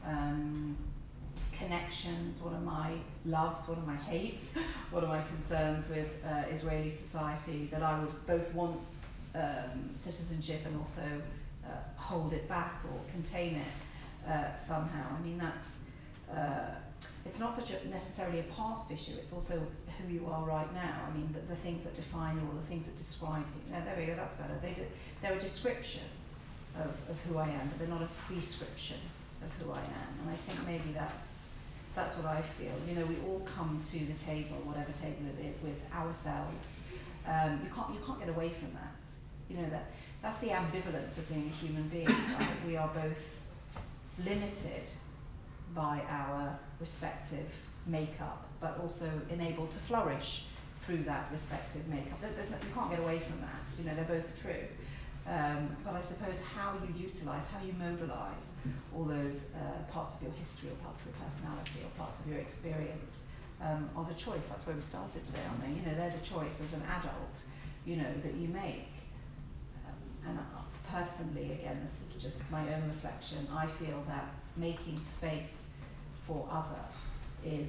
connections? What are my loves? What are my hates? What are my concerns with Israeli society that I would both want citizenship and also hold it back or contain it somehow? I mean, that's it's not such a necessarily a past issue. It's also who you are right now. I mean, the things that define you, or the things that describe you. There we go. That's better. They're a description of who I am, but they're not a prescription of who I am. And I think maybe that's what I feel. You know, we all come to the table, whatever table it is, with ourselves. You can't get away from that. You know, that's the ambivalence of being a human being. Right? We are both limited by our respective makeup, but also enabled to flourish through that respective makeup. You can't get away from that. You know, they're both true. But I suppose how you utilise, how you mobilise all those parts of your history, or parts of your personality, or parts of your experience are the choice. That's where we started today, aren't they? You know, they're the choice as an adult, you know, that you make. And personally, again, this is just my own reflection, I feel that making space for other is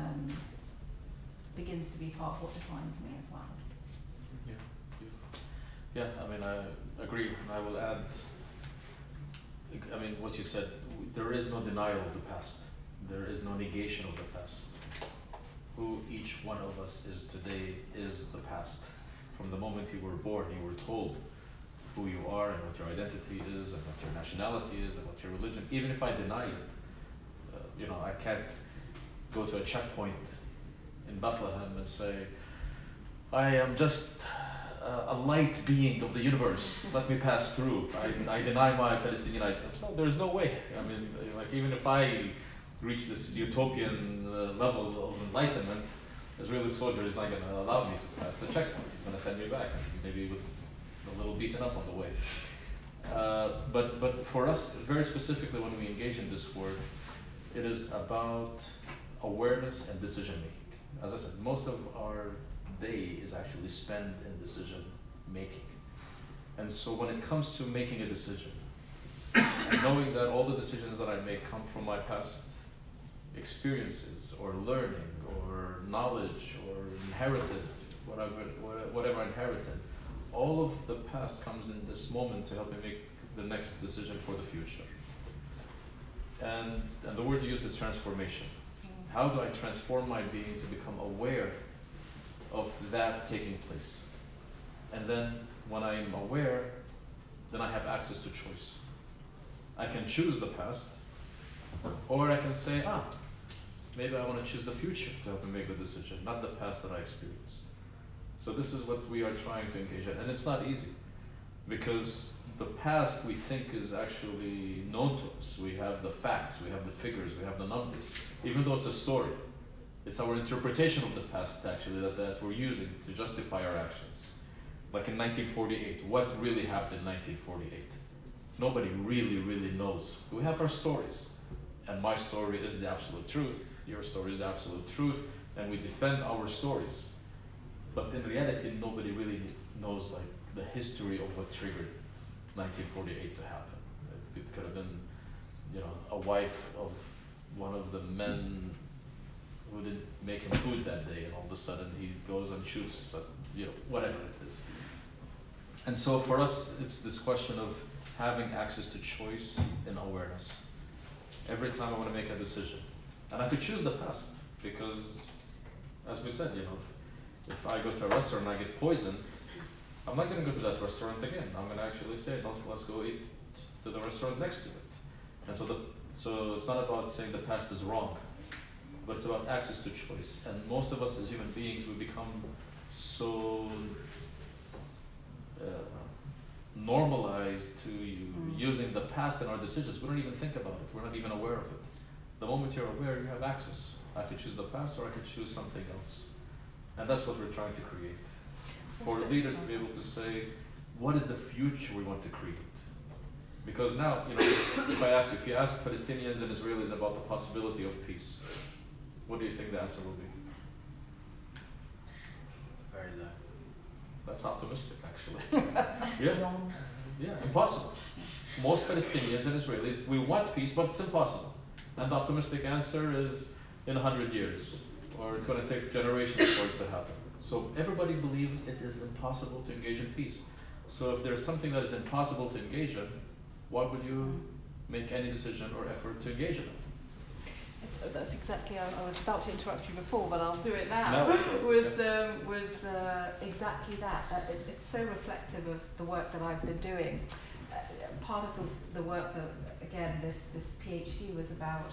begins to be part of what defines me as well. Yeah, beautiful. Yeah, I mean, I agree, and I will add, I mean, what you said, there is no denial of the past. There is no negation of the past. Who each one of us is today is the past. From the moment you were born, you were told who you are and what your identity is and what your nationality is and what your religion. Even if I deny it, you know, I can't go to a checkpoint in Bethlehem and say, I am just a light being of the universe. Let me pass through. I deny my Palestinian identity. No, there is no way. I mean, like, even if I reach this utopian level of enlightenment, Israeli soldier is not going to allow me to pass the checkpoint. He's going to send me back, maybe with a little beaten up on the way. But for us, very specifically, when we engage in this work, it is about awareness and decision making. As I said, most of our day is actually spent in decision making. And so when it comes to making a decision, and knowing that all the decisions that I make come from my past experiences or learning or knowledge or inherited, whatever I inherited, all of the past comes in this moment to help me make the next decision for the future. And the word you use is transformation. How do I transform my being to become aware of that taking place? And then when I'm aware, then I have access to choice. I can choose the past, or I can say, maybe I want to choose the future to help me make the decision, not the past that I experienced. So this is what we are trying to engage in. And it's not easy, because the past we think is actually known to us. We have have the facts, we have the figures, we have the numbers. Even though it's a story, it's our interpretation of the past actually that we're using to justify our actions. Like in 1948, what really happened in 1948? Nobody really knows. We have our stories, and my story is the absolute truth, your story is the absolute truth, and we defend our stories. But in reality, nobody really knows like the history of what triggered 1948 to happen. It could have been, you know, a wife of one of the men who didn't make him food that day, and all of a sudden he goes and shoots, you know, whatever it is. And so for us, it's this question of having access to choice and awareness. Every time I want to make a decision, and I could choose the past, because, as we said, you know, if I go to a restaurant and I get poisoned, I'm not going to go to that restaurant again. I'm going to actually say, no, let's go eat to the restaurant next to it. And so it's not about saying the past is wrong, but it's about access to choice. And most of us as human beings, we become so normalized to using the past in our decisions. We don't even think about it. We're not even aware of it. The moment you're aware, you have access. I could choose the past, or I could choose something else. And that's what we're trying to create. For leaders to be able to say, what is the future we want to create? Because now, you know, if you ask Palestinians and Israelis about the possibility of peace, what do you think the answer will be? Very low. That's optimistic, actually. Yeah, impossible. Most Palestinians and Israelis, we want peace, but it's impossible. And the optimistic answer is in 100 years, or it's going to take generations for it to happen. So everybody believes it is impossible to engage in peace. So if there's something that is impossible to engage in, why would you make any decision or effort to engage in it? That's exactly. I was about to interrupt you before, but I'll do it now. No, was exactly that. It's so reflective of the work that I've been doing. Part of the work that, again, this PhD was about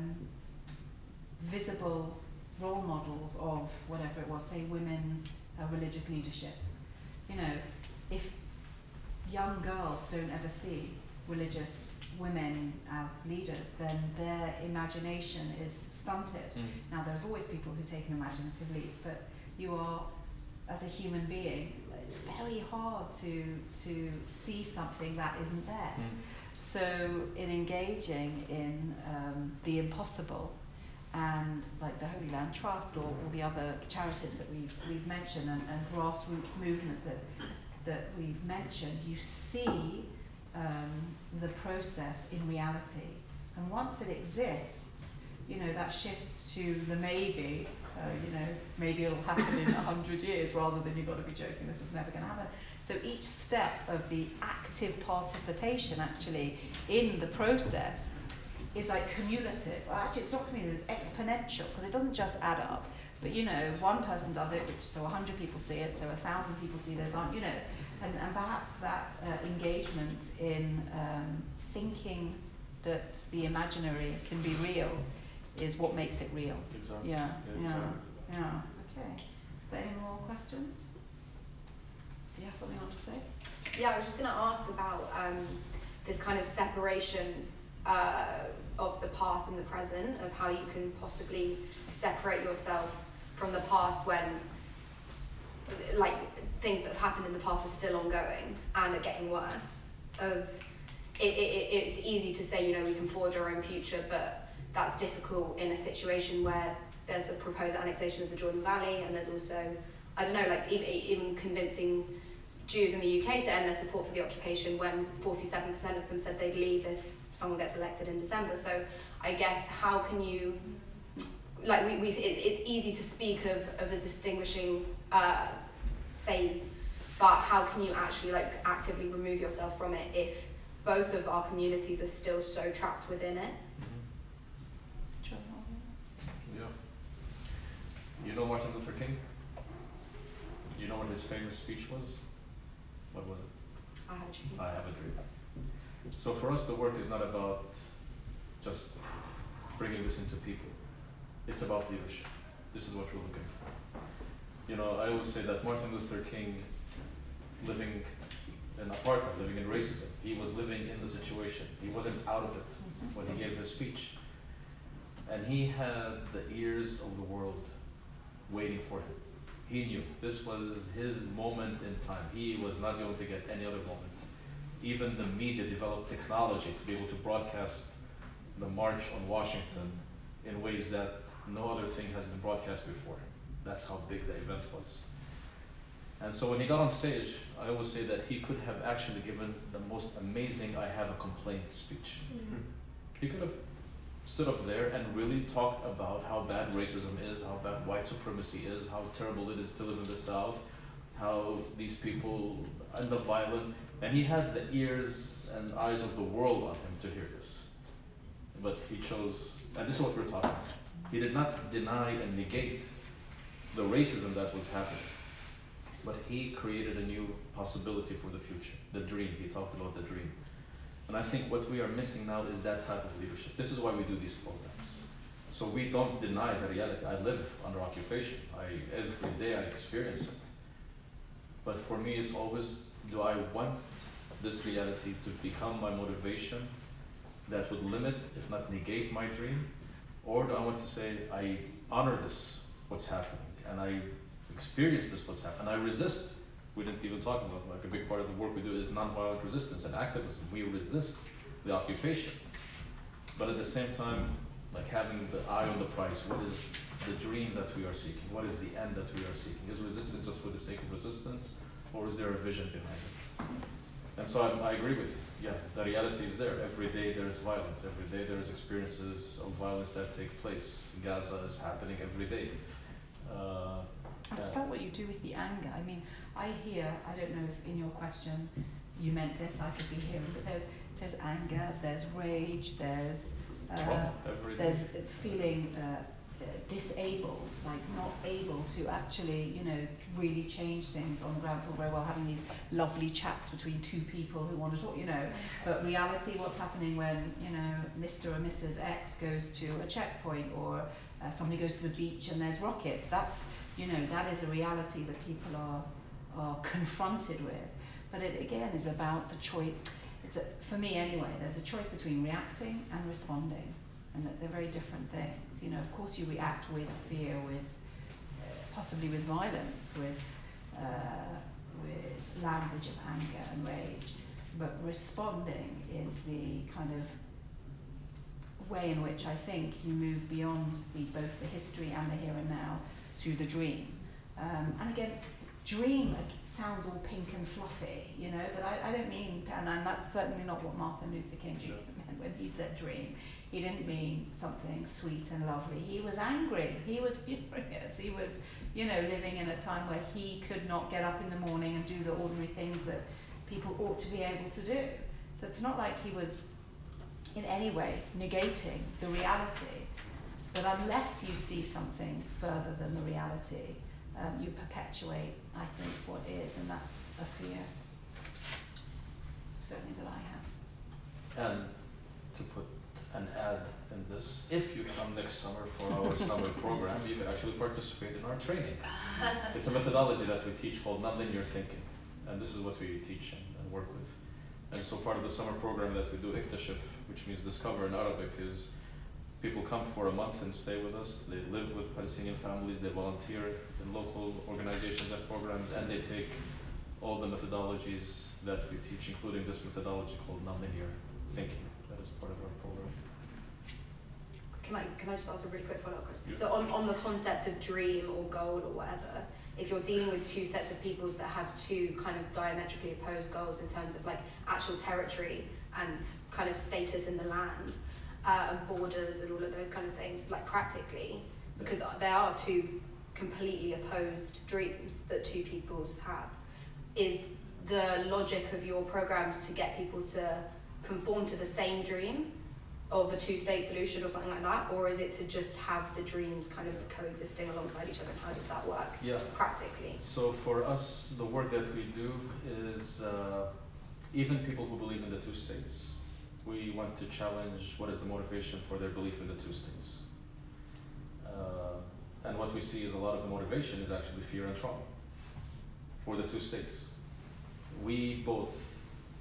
visible role models of whatever it was, say women's religious leadership. You know, if young girls don't ever see religious women as leaders, then their imagination is stunted. Now, there's always people who take an imaginative leap, but you are, as a human being, it's very hard to see something that isn't there. So in engaging in the impossible, and like the Holy Land Trust or all the other charities that we've mentioned, and grassroots movement that we've mentioned, you see the process in reality. And once it exists, you know, that shifts to the maybe, you know, maybe it'll happen in 100 years, rather than you've got to be joking, this is never going to happen. So each step of the active participation actually in the process is like cumulative. Well, actually, it's not cumulative, it's exponential, because it doesn't just add up. But you know, one person does it, so 100 people see it, so 1,000 people see those, you know, and perhaps that engagement in thinking that the imaginary can be real is what makes it real. Exactly. Yeah. Okay. Are there any more questions? Do you have something else to say? Yeah, I was just going to ask about this kind of separation of the past and the present, of how you can possibly separate yourself from the past when, like, things that have happened in the past are still ongoing and are getting worse. It's easy to say, you know, we can forge our own future, but that's difficult in a situation where there's the proposed annexation of the Jordan Valley, and there's also, I don't know, like even convincing Jews in the UK to end their support for the occupation when 47% of them said they'd leave if someone gets elected in December. So I guess how can you, like it's easy to speak of a distinguishing phase, but how can you actually like actively remove yourself from it if both of our communities are still so trapped within it? Yeah. You know Martin Luther King? You know what his famous speech was? What was it? I have a dream. I have a dream. So for us, the work is not about just bringing this into people. It's about leadership. This is what we're looking for. You know, I always say that Martin Luther King, living in apartheid, living in racism. He was living in the situation. He wasn't out of it when he gave his speech. And he had the ears of the world waiting for him. He knew this was his moment in time. He was not going to get any other moment. Even the media developed technology to be able to broadcast the March on Washington in ways that no other thing has been broadcast before. That's how big the event was. And so when he got on stage, I always say that he could have actually given the most amazing I have a complaint speech. Mm-hmm. He could have stood up there and really talked about how bad racism is, how bad white supremacy is, how terrible it is to live in the South, how these people and the violent, and he had the ears and eyes of the world on him to hear this. But he chose, and this is what we're talking about. He did not deny and negate the racism that was happening, but he created a new possibility for the future, the dream. He talked about the dream. And I think what we are missing now is that type of leadership. This is why we do these programs. So we don't deny the reality. I live under occupation. Every day I experience it. But for me, it's always, do I want this reality to become my motivation that would limit, if not negate, my dream? Or do I want to say, I honor this, what's happening, and I experience this, what's happening, and I resist. We didn't even talk about, like, a big part of the work we do is nonviolent resistance and activism. We resist the occupation. But at the same time, like, having the eye on the prize, what is the dream that we are seeking? What is the end that we are seeking? Is resistance just for the sake of resistance, or is there a vision behind it? And so I agree with you. Yeah, the reality is there. Every day there is violence. Every day there is experiences of violence that take place. Gaza is happening every day. It's about what you do with the anger. I mean, I hear, I don't know if in your question you meant this, I could be hearing, but there's anger, there's rage, there's feeling disabled, like not able to actually, really change things on the ground. It's all very well having these lovely chats between two people who want to talk, but reality, what's happening when, Mr. or Mrs. X goes to a checkpoint, or somebody goes to the beach and there's rockets. That's, that is a reality that people are confronted with. But it again is about the choice. For me anyway, there's a choice between reacting and responding, and that they're very different things. Of course you react with fear, with possibly with violence, with language of anger and rage. But responding is the kind of way in which I think you move beyond both the history and the here and now to the dream. And again, dream sounds all pink and fluffy, but I don't mean, and that's certainly not what Martin Luther King Jr. meant when he said dream. He didn't mean something sweet and lovely. He was angry. He was furious. He was, living in a time where he could not get up in the morning and do the ordinary things that people ought to be able to do. So it's not like he was in any way negating the reality. But unless you see something further than the reality, you perpetuate, I think, what is, and that's a fear, certainly that I have. And to put an ad in this, if you come next summer for our summer program, you can actually participate in our training. It's a methodology that we teach called nonlinear thinking, and this is what we teach and work with. And so part of the summer program that we do, Iktashif, which means discover in Arabic, is people come for a month and stay with us. They live with Palestinian families, they volunteer in local organizations and programs, and they take all the methodologies that we teach, including this methodology called nonlinear thinking. That is part of our program. Can I just ask a really quick follow-up question? Yeah. So on the concept of dream or goal or whatever, if you're dealing with two sets of peoples that have two kind of diametrically opposed goals in terms of like actual territory and kind of status in the land, and borders and all of those kind of things, like practically, because there are two completely opposed dreams that two peoples have, is the logic of your programs to get people to conform to the same dream of a two-state solution or something like that, or is it to just have the dreams kind of coexisting alongside each other, and how does that work practically? So for us, the work that we do is even people who believe in the two states, we want to challenge what is the motivation for their belief in the two states. And what we see is a lot of the motivation is actually fear and trauma for the two states. We both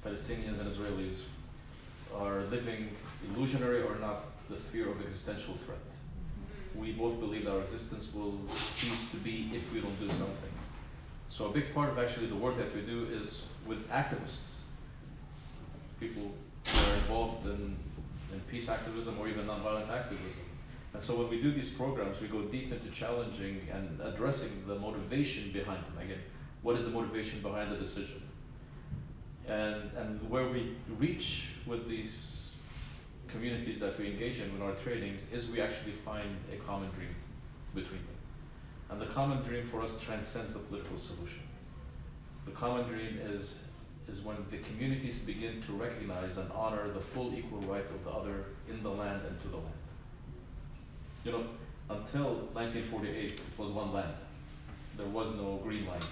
Palestinians and Israelis are living, illusionary or not, the fear of existential threat. We both believe that our existence will cease to be if we don't do something. So a big part of actually the work that we do is with activists, people who are involved in peace activism or even nonviolent activism. And so when we do these programs, we go deep into challenging and addressing the motivation behind them. Again, what is the motivation behind the decision? And where we reach with these communities that we engage in our trainings is we actually find a common dream between them. And the common dream for us transcends the political solution. The common dream is when the communities begin to recognize and honor the full equal right of the other in the land and to the land. You know, until 1948, it was one land. There was no Green Line,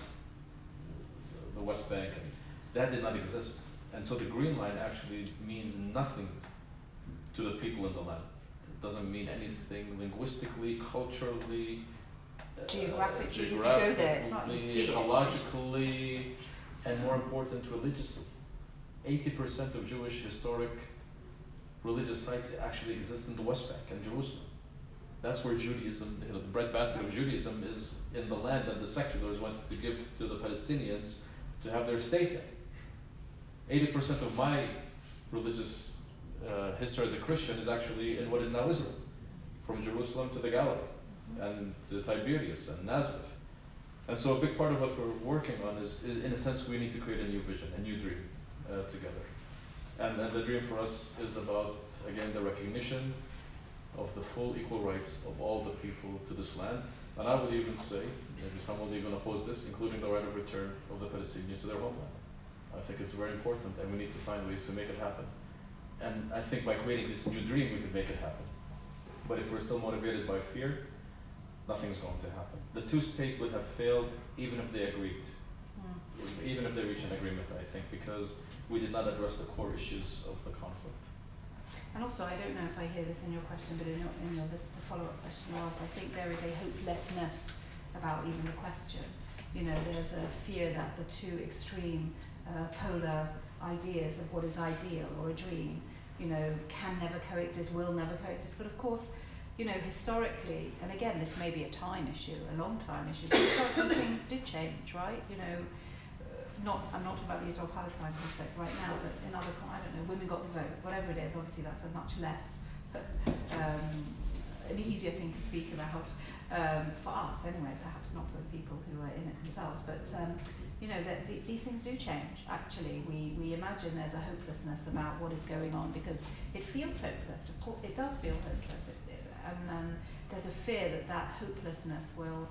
the West Bank, and that did not exist. And so the Green Line actually means nothing to the people in the land. It doesn't mean anything linguistically, culturally, geographically, if you go there, it's not you see ecologically, and more important, religiously. 80% of Jewish historic religious sites actually exist in the West Bank and Jerusalem. That's where Judaism, the breadbasket of Judaism is in the land that the seculars wanted to give to the Palestinians to have their state in. 80% of my religious history as a Christian is actually in what is now Israel, from Jerusalem to the Galilee, and to Tiberias and Nazareth. And so a big part of what we're working on is in a sense, we need to create a new vision, a new dream together. And the dream for us is about, again, the recognition of the full equal rights of all the people to this land. And I would even say, maybe some will even oppose this, including the right of return of the Palestinians to their homeland. I think it's very important, and we need to find ways to make it happen. And I think by creating this new dream, we can make it happen. But if we're still motivated by fear, nothing's going to happen. The two-state would have failed even if they agreed, even if they reached an agreement, I think, because we did not address the core issues of the conflict. And also, I don't know if I hear this in your question, but in the follow-up question you asked, I think there is a hopelessness about even the question. You know, there's a fear that the two extreme polar ideas of what is ideal or a dream, you know, can never coexist, will never coexist. But of course, you know, historically, and again, this may be a time issue, a long time issue, but historically things did change, right? You know, I'm not talking about the Israel-Palestine conflict right now, but in other, I don't know, women got the vote, whatever it is, obviously that's a much less, an easier thing to speak about, for us anyway, perhaps not for the people who are in it themselves, but you know, these things do change, actually. We imagine there's a hopelessness about what is going on because it feels hopeless, of course, it does feel hopeless, and there's a fear that that hopelessness will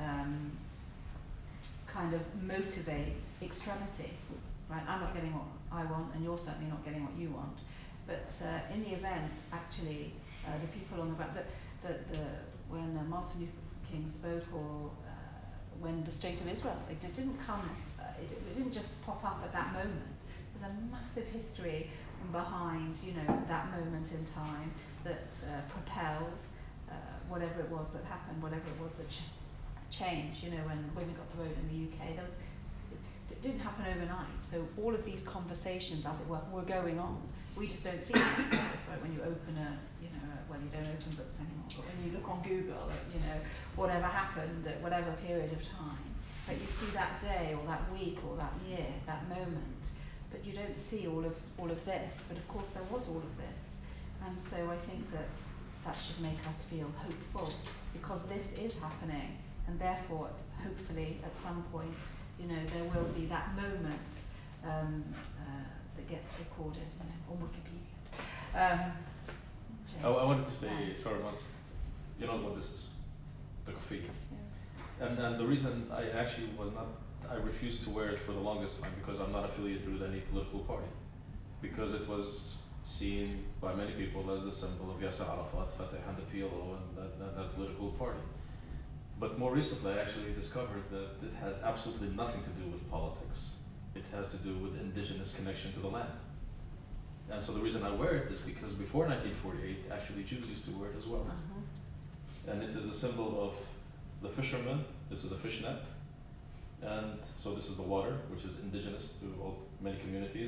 kind of motivate extremity, right? I'm not getting what I want, and you're certainly not getting what you want. But in the event, actually, the people on the back, when Martin Luther King spoke, or when the State of Israel, it didn't come, it didn't just pop up at that moment. There's a massive history behind, you know, that moment in time that propelled whatever it was that happened, whatever it was that changed. You know, when women got the vote in the UK, it didn't happen overnight. So all of these conversations, as it were going on. We just don't see them. Right? When you open well, you don't open books anymore, but when you look on Google, you know, whatever happened at whatever period of time, but you see that day or that week or that year, that moment, but you don't see all of this. But of course, there was all of this, and so I think that should make us feel hopeful because this is happening, and therefore, hopefully, at some point, you know, there will be that moment that gets recorded, you know, on Wikipedia. I wanted to say, sorry, you know what this is, the kufiyya. Yeah. And the reason I actually I refused to wear it for the longest time because I'm not affiliated with any political party. Because it was seen by many people as the symbol of Yasser Arafat, Fatah and the PLO, and that political party. But more recently, I actually discovered that it has absolutely nothing to do with politics. It has to do with indigenous connection to the land. And so the reason I wear it is because before 1948, actually Jews used to wear it as well. And it is a symbol of the fisherman. This is a fish net. And so this is the water, which is indigenous to many communities.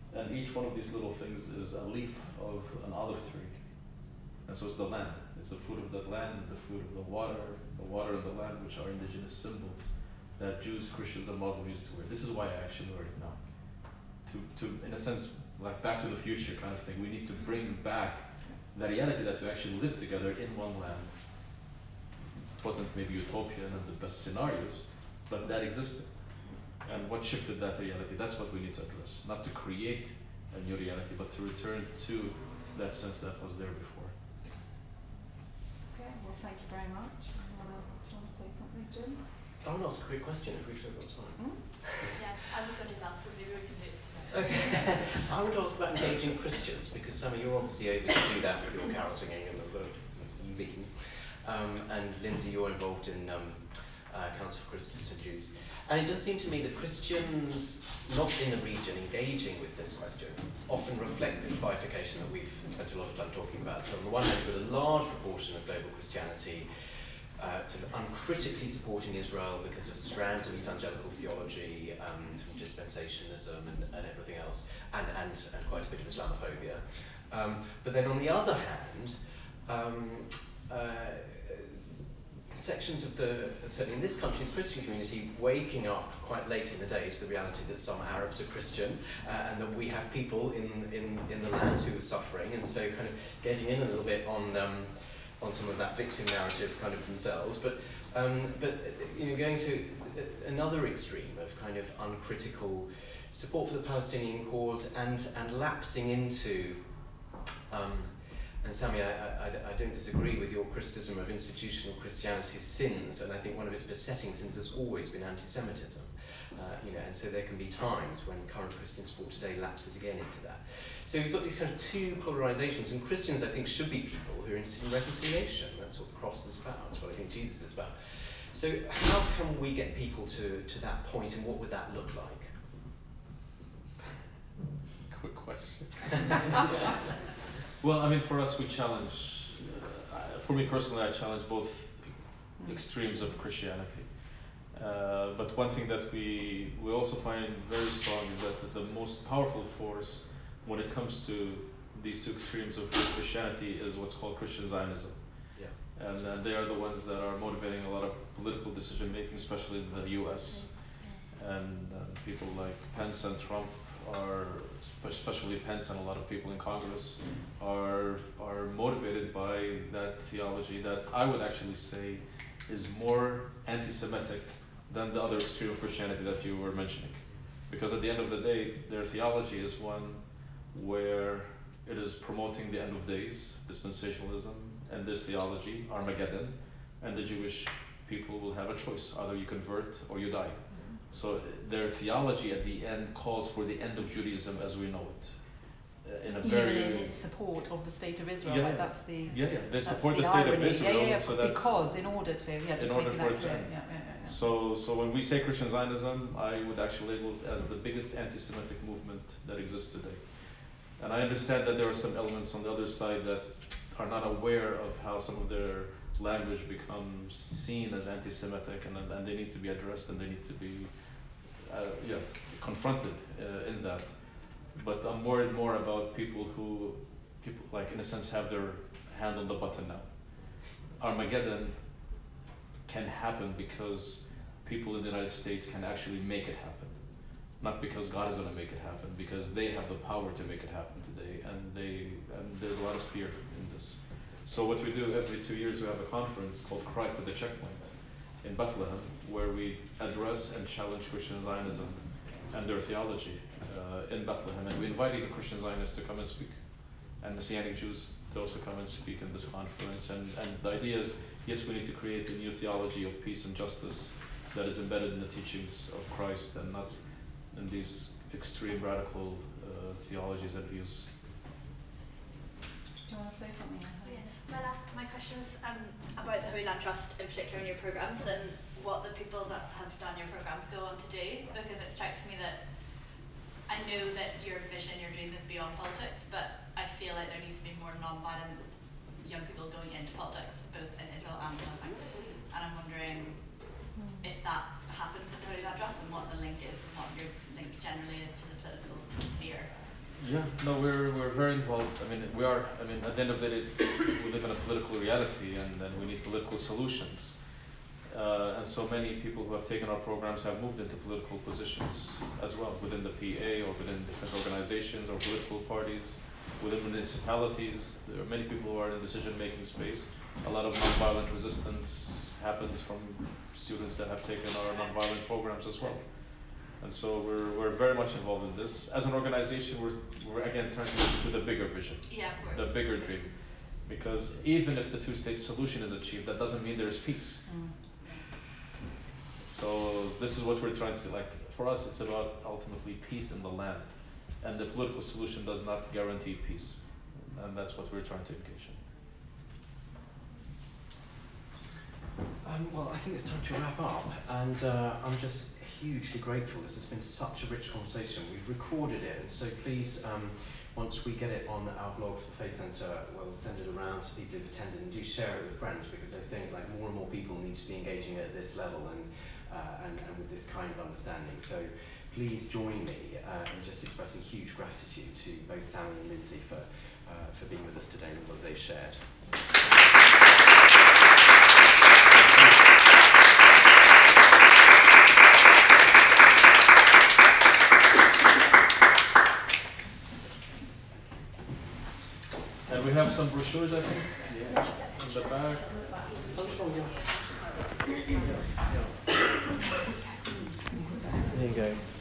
And each one of these little things is a leaf of an olive tree. And so it's the land. It's the fruit of the land, the fruit of the water and the land, which are indigenous symbols that Jews, Christians, and Muslims used to wear. This is why I actually wear it now. To in a sense, like Back to the Future kind of thing, we need to bring back the reality that we actually live together in one land. It wasn't maybe utopian and the best scenarios, but that existed. And what shifted that reality? That's what we need to address. Not to create a new reality, but to return to that sense that was there before. Okay, well, thank you very much. You want to say something, Jim? I want to ask a quick question if we've still got time. Yeah, I was going to ask, so maybe we can do it together. Okay. I want to ask about engaging Christians, because Sammy, you're obviously able to do that with your carol singing and the speaking. And Lindsay, you're involved in Council for Christians and Jews. And it does seem to me that Christians not in the region engaging with this question often reflect this bifurcation that we've spent a lot of time talking about. So on the one hand, you've got a large proportion of global Christianity sort of uncritically supporting Israel because of strands of evangelical theology, dispensationalism and everything else, and quite a bit of Islamophobia. But then on the other hand, sections of certainly in this country, the Christian community, waking up quite late in the day to the reality that some Arabs are Christian, and that we have people in the land who are suffering, and so kind of getting in a little bit on some of that victim narrative kind of themselves, but you know, going to another extreme of kind of uncritical support for the Palestinian cause and lapsing into and Sammy, I don't disagree with your criticism of institutional Christianity's sins, and I think one of its besetting sins has always been anti-Semitism. You know, and so there can be times when current Christian support today lapses again into that. So we've got these kind of two polarizations, and Christians, I think, should be people who are interested in reconciliation. That's what the cross is about. That's what I think Jesus is about. So how can we get people to that point, and what would that look like? Quick question. Well, I mean, for us, we challenge, for me personally, I challenge both extremes of Christianity. But one thing that we also find very strong is that the most powerful force when it comes to these two extremes of Christianity is what's called Christian Zionism. Yeah. And they are the ones that are motivating a lot of political decision making, especially in the US. And people like Pence and Trump are, especially Pence and a lot of people in Congress, are motivated by that theology that I would actually say is more anti-Semitic than the other extreme of Christianity that you were mentioning. Because at the end of the day, their theology is one where it is promoting the end of days, dispensationalism, and this theology, Armageddon, and the Jewish people will have a choice. Either you convert or you die. So their theology at the end calls for the end of Judaism as we know it. In a very even in its support of the state of Israel, Yeah, like that's the they support the state of Israel, so that because in order to just in order making for that it to clear. end. Yeah. So when we say Christian Zionism, I would actually label it as the biggest anti-Semitic movement that exists today. And I understand that there are some elements on the other side that are not aware of how some of their language becomes seen as anti-Semitic, and they need to be addressed, and they need to be confronted in that. But I'm more and more about people like in a sense have their hand on the button now. Armageddon can happen because people in the United States can actually make it happen. Not because God is going to make it happen, because they have the power to make it happen today, and there's a lot of fear in this. So what we do every 2 years, we have a conference called Christ at the Checkpoint in Bethlehem, where we address and challenge Christian Zionism and their theology in Bethlehem, and we invite even Christian Zionists to come and speak, and Messianic Jews to also come and speak in this conference. And the idea is, yes, we need to create a new theology of peace and justice that is embedded in the teachings of Christ and not in these extreme radical theologies and views. Do you want to say something? My question is about the Holy Land Trust, in particular in your programmes, and what the people that have done your programmes go on to do, because it strikes me that I know that your vision, your dream is beyond politics, but I feel like there needs to be more non-violent young people going into politics, both in Israel and Palestine. And I'm wondering if that happens at the Holy Land Trust, and what the link is, and what your link generally is to the political sphere. Yeah, no, we're very involved. I mean, we are. I mean, at the end of the day, we live in a political reality, and we need political solutions. And so many people who have taken our programs have moved into political positions as well, within the PA or within different organizations or political parties, within municipalities. There are many people who are in decision-making space. A lot of nonviolent resistance happens from students that have taken our nonviolent programs as well. And so we're very much involved in this. As an organization, we're again trying to look into the bigger vision, Yeah, of course. the bigger dream. Because even if the two-state solution is achieved, that doesn't mean there's peace. So this is what we're trying to say. Like, for us, it's about ultimately peace in the land. And the political solution does not guarantee peace. And that's what we're trying to engage in. Well, I think it's time to wrap up, and I'm just hugely grateful. This has been such a rich conversation. We've recorded it, and so please, once we get it on our blog for the Faith Centre, we'll send it around to people who've attended, and do share it with friends, because I think like more and more people need to be engaging at this level and with this kind of understanding. So please join me in just expressing huge gratitude to both Sally and Lindsay for being with us today and all that they've shared. And we have some brochures, I think, in the back. There you go.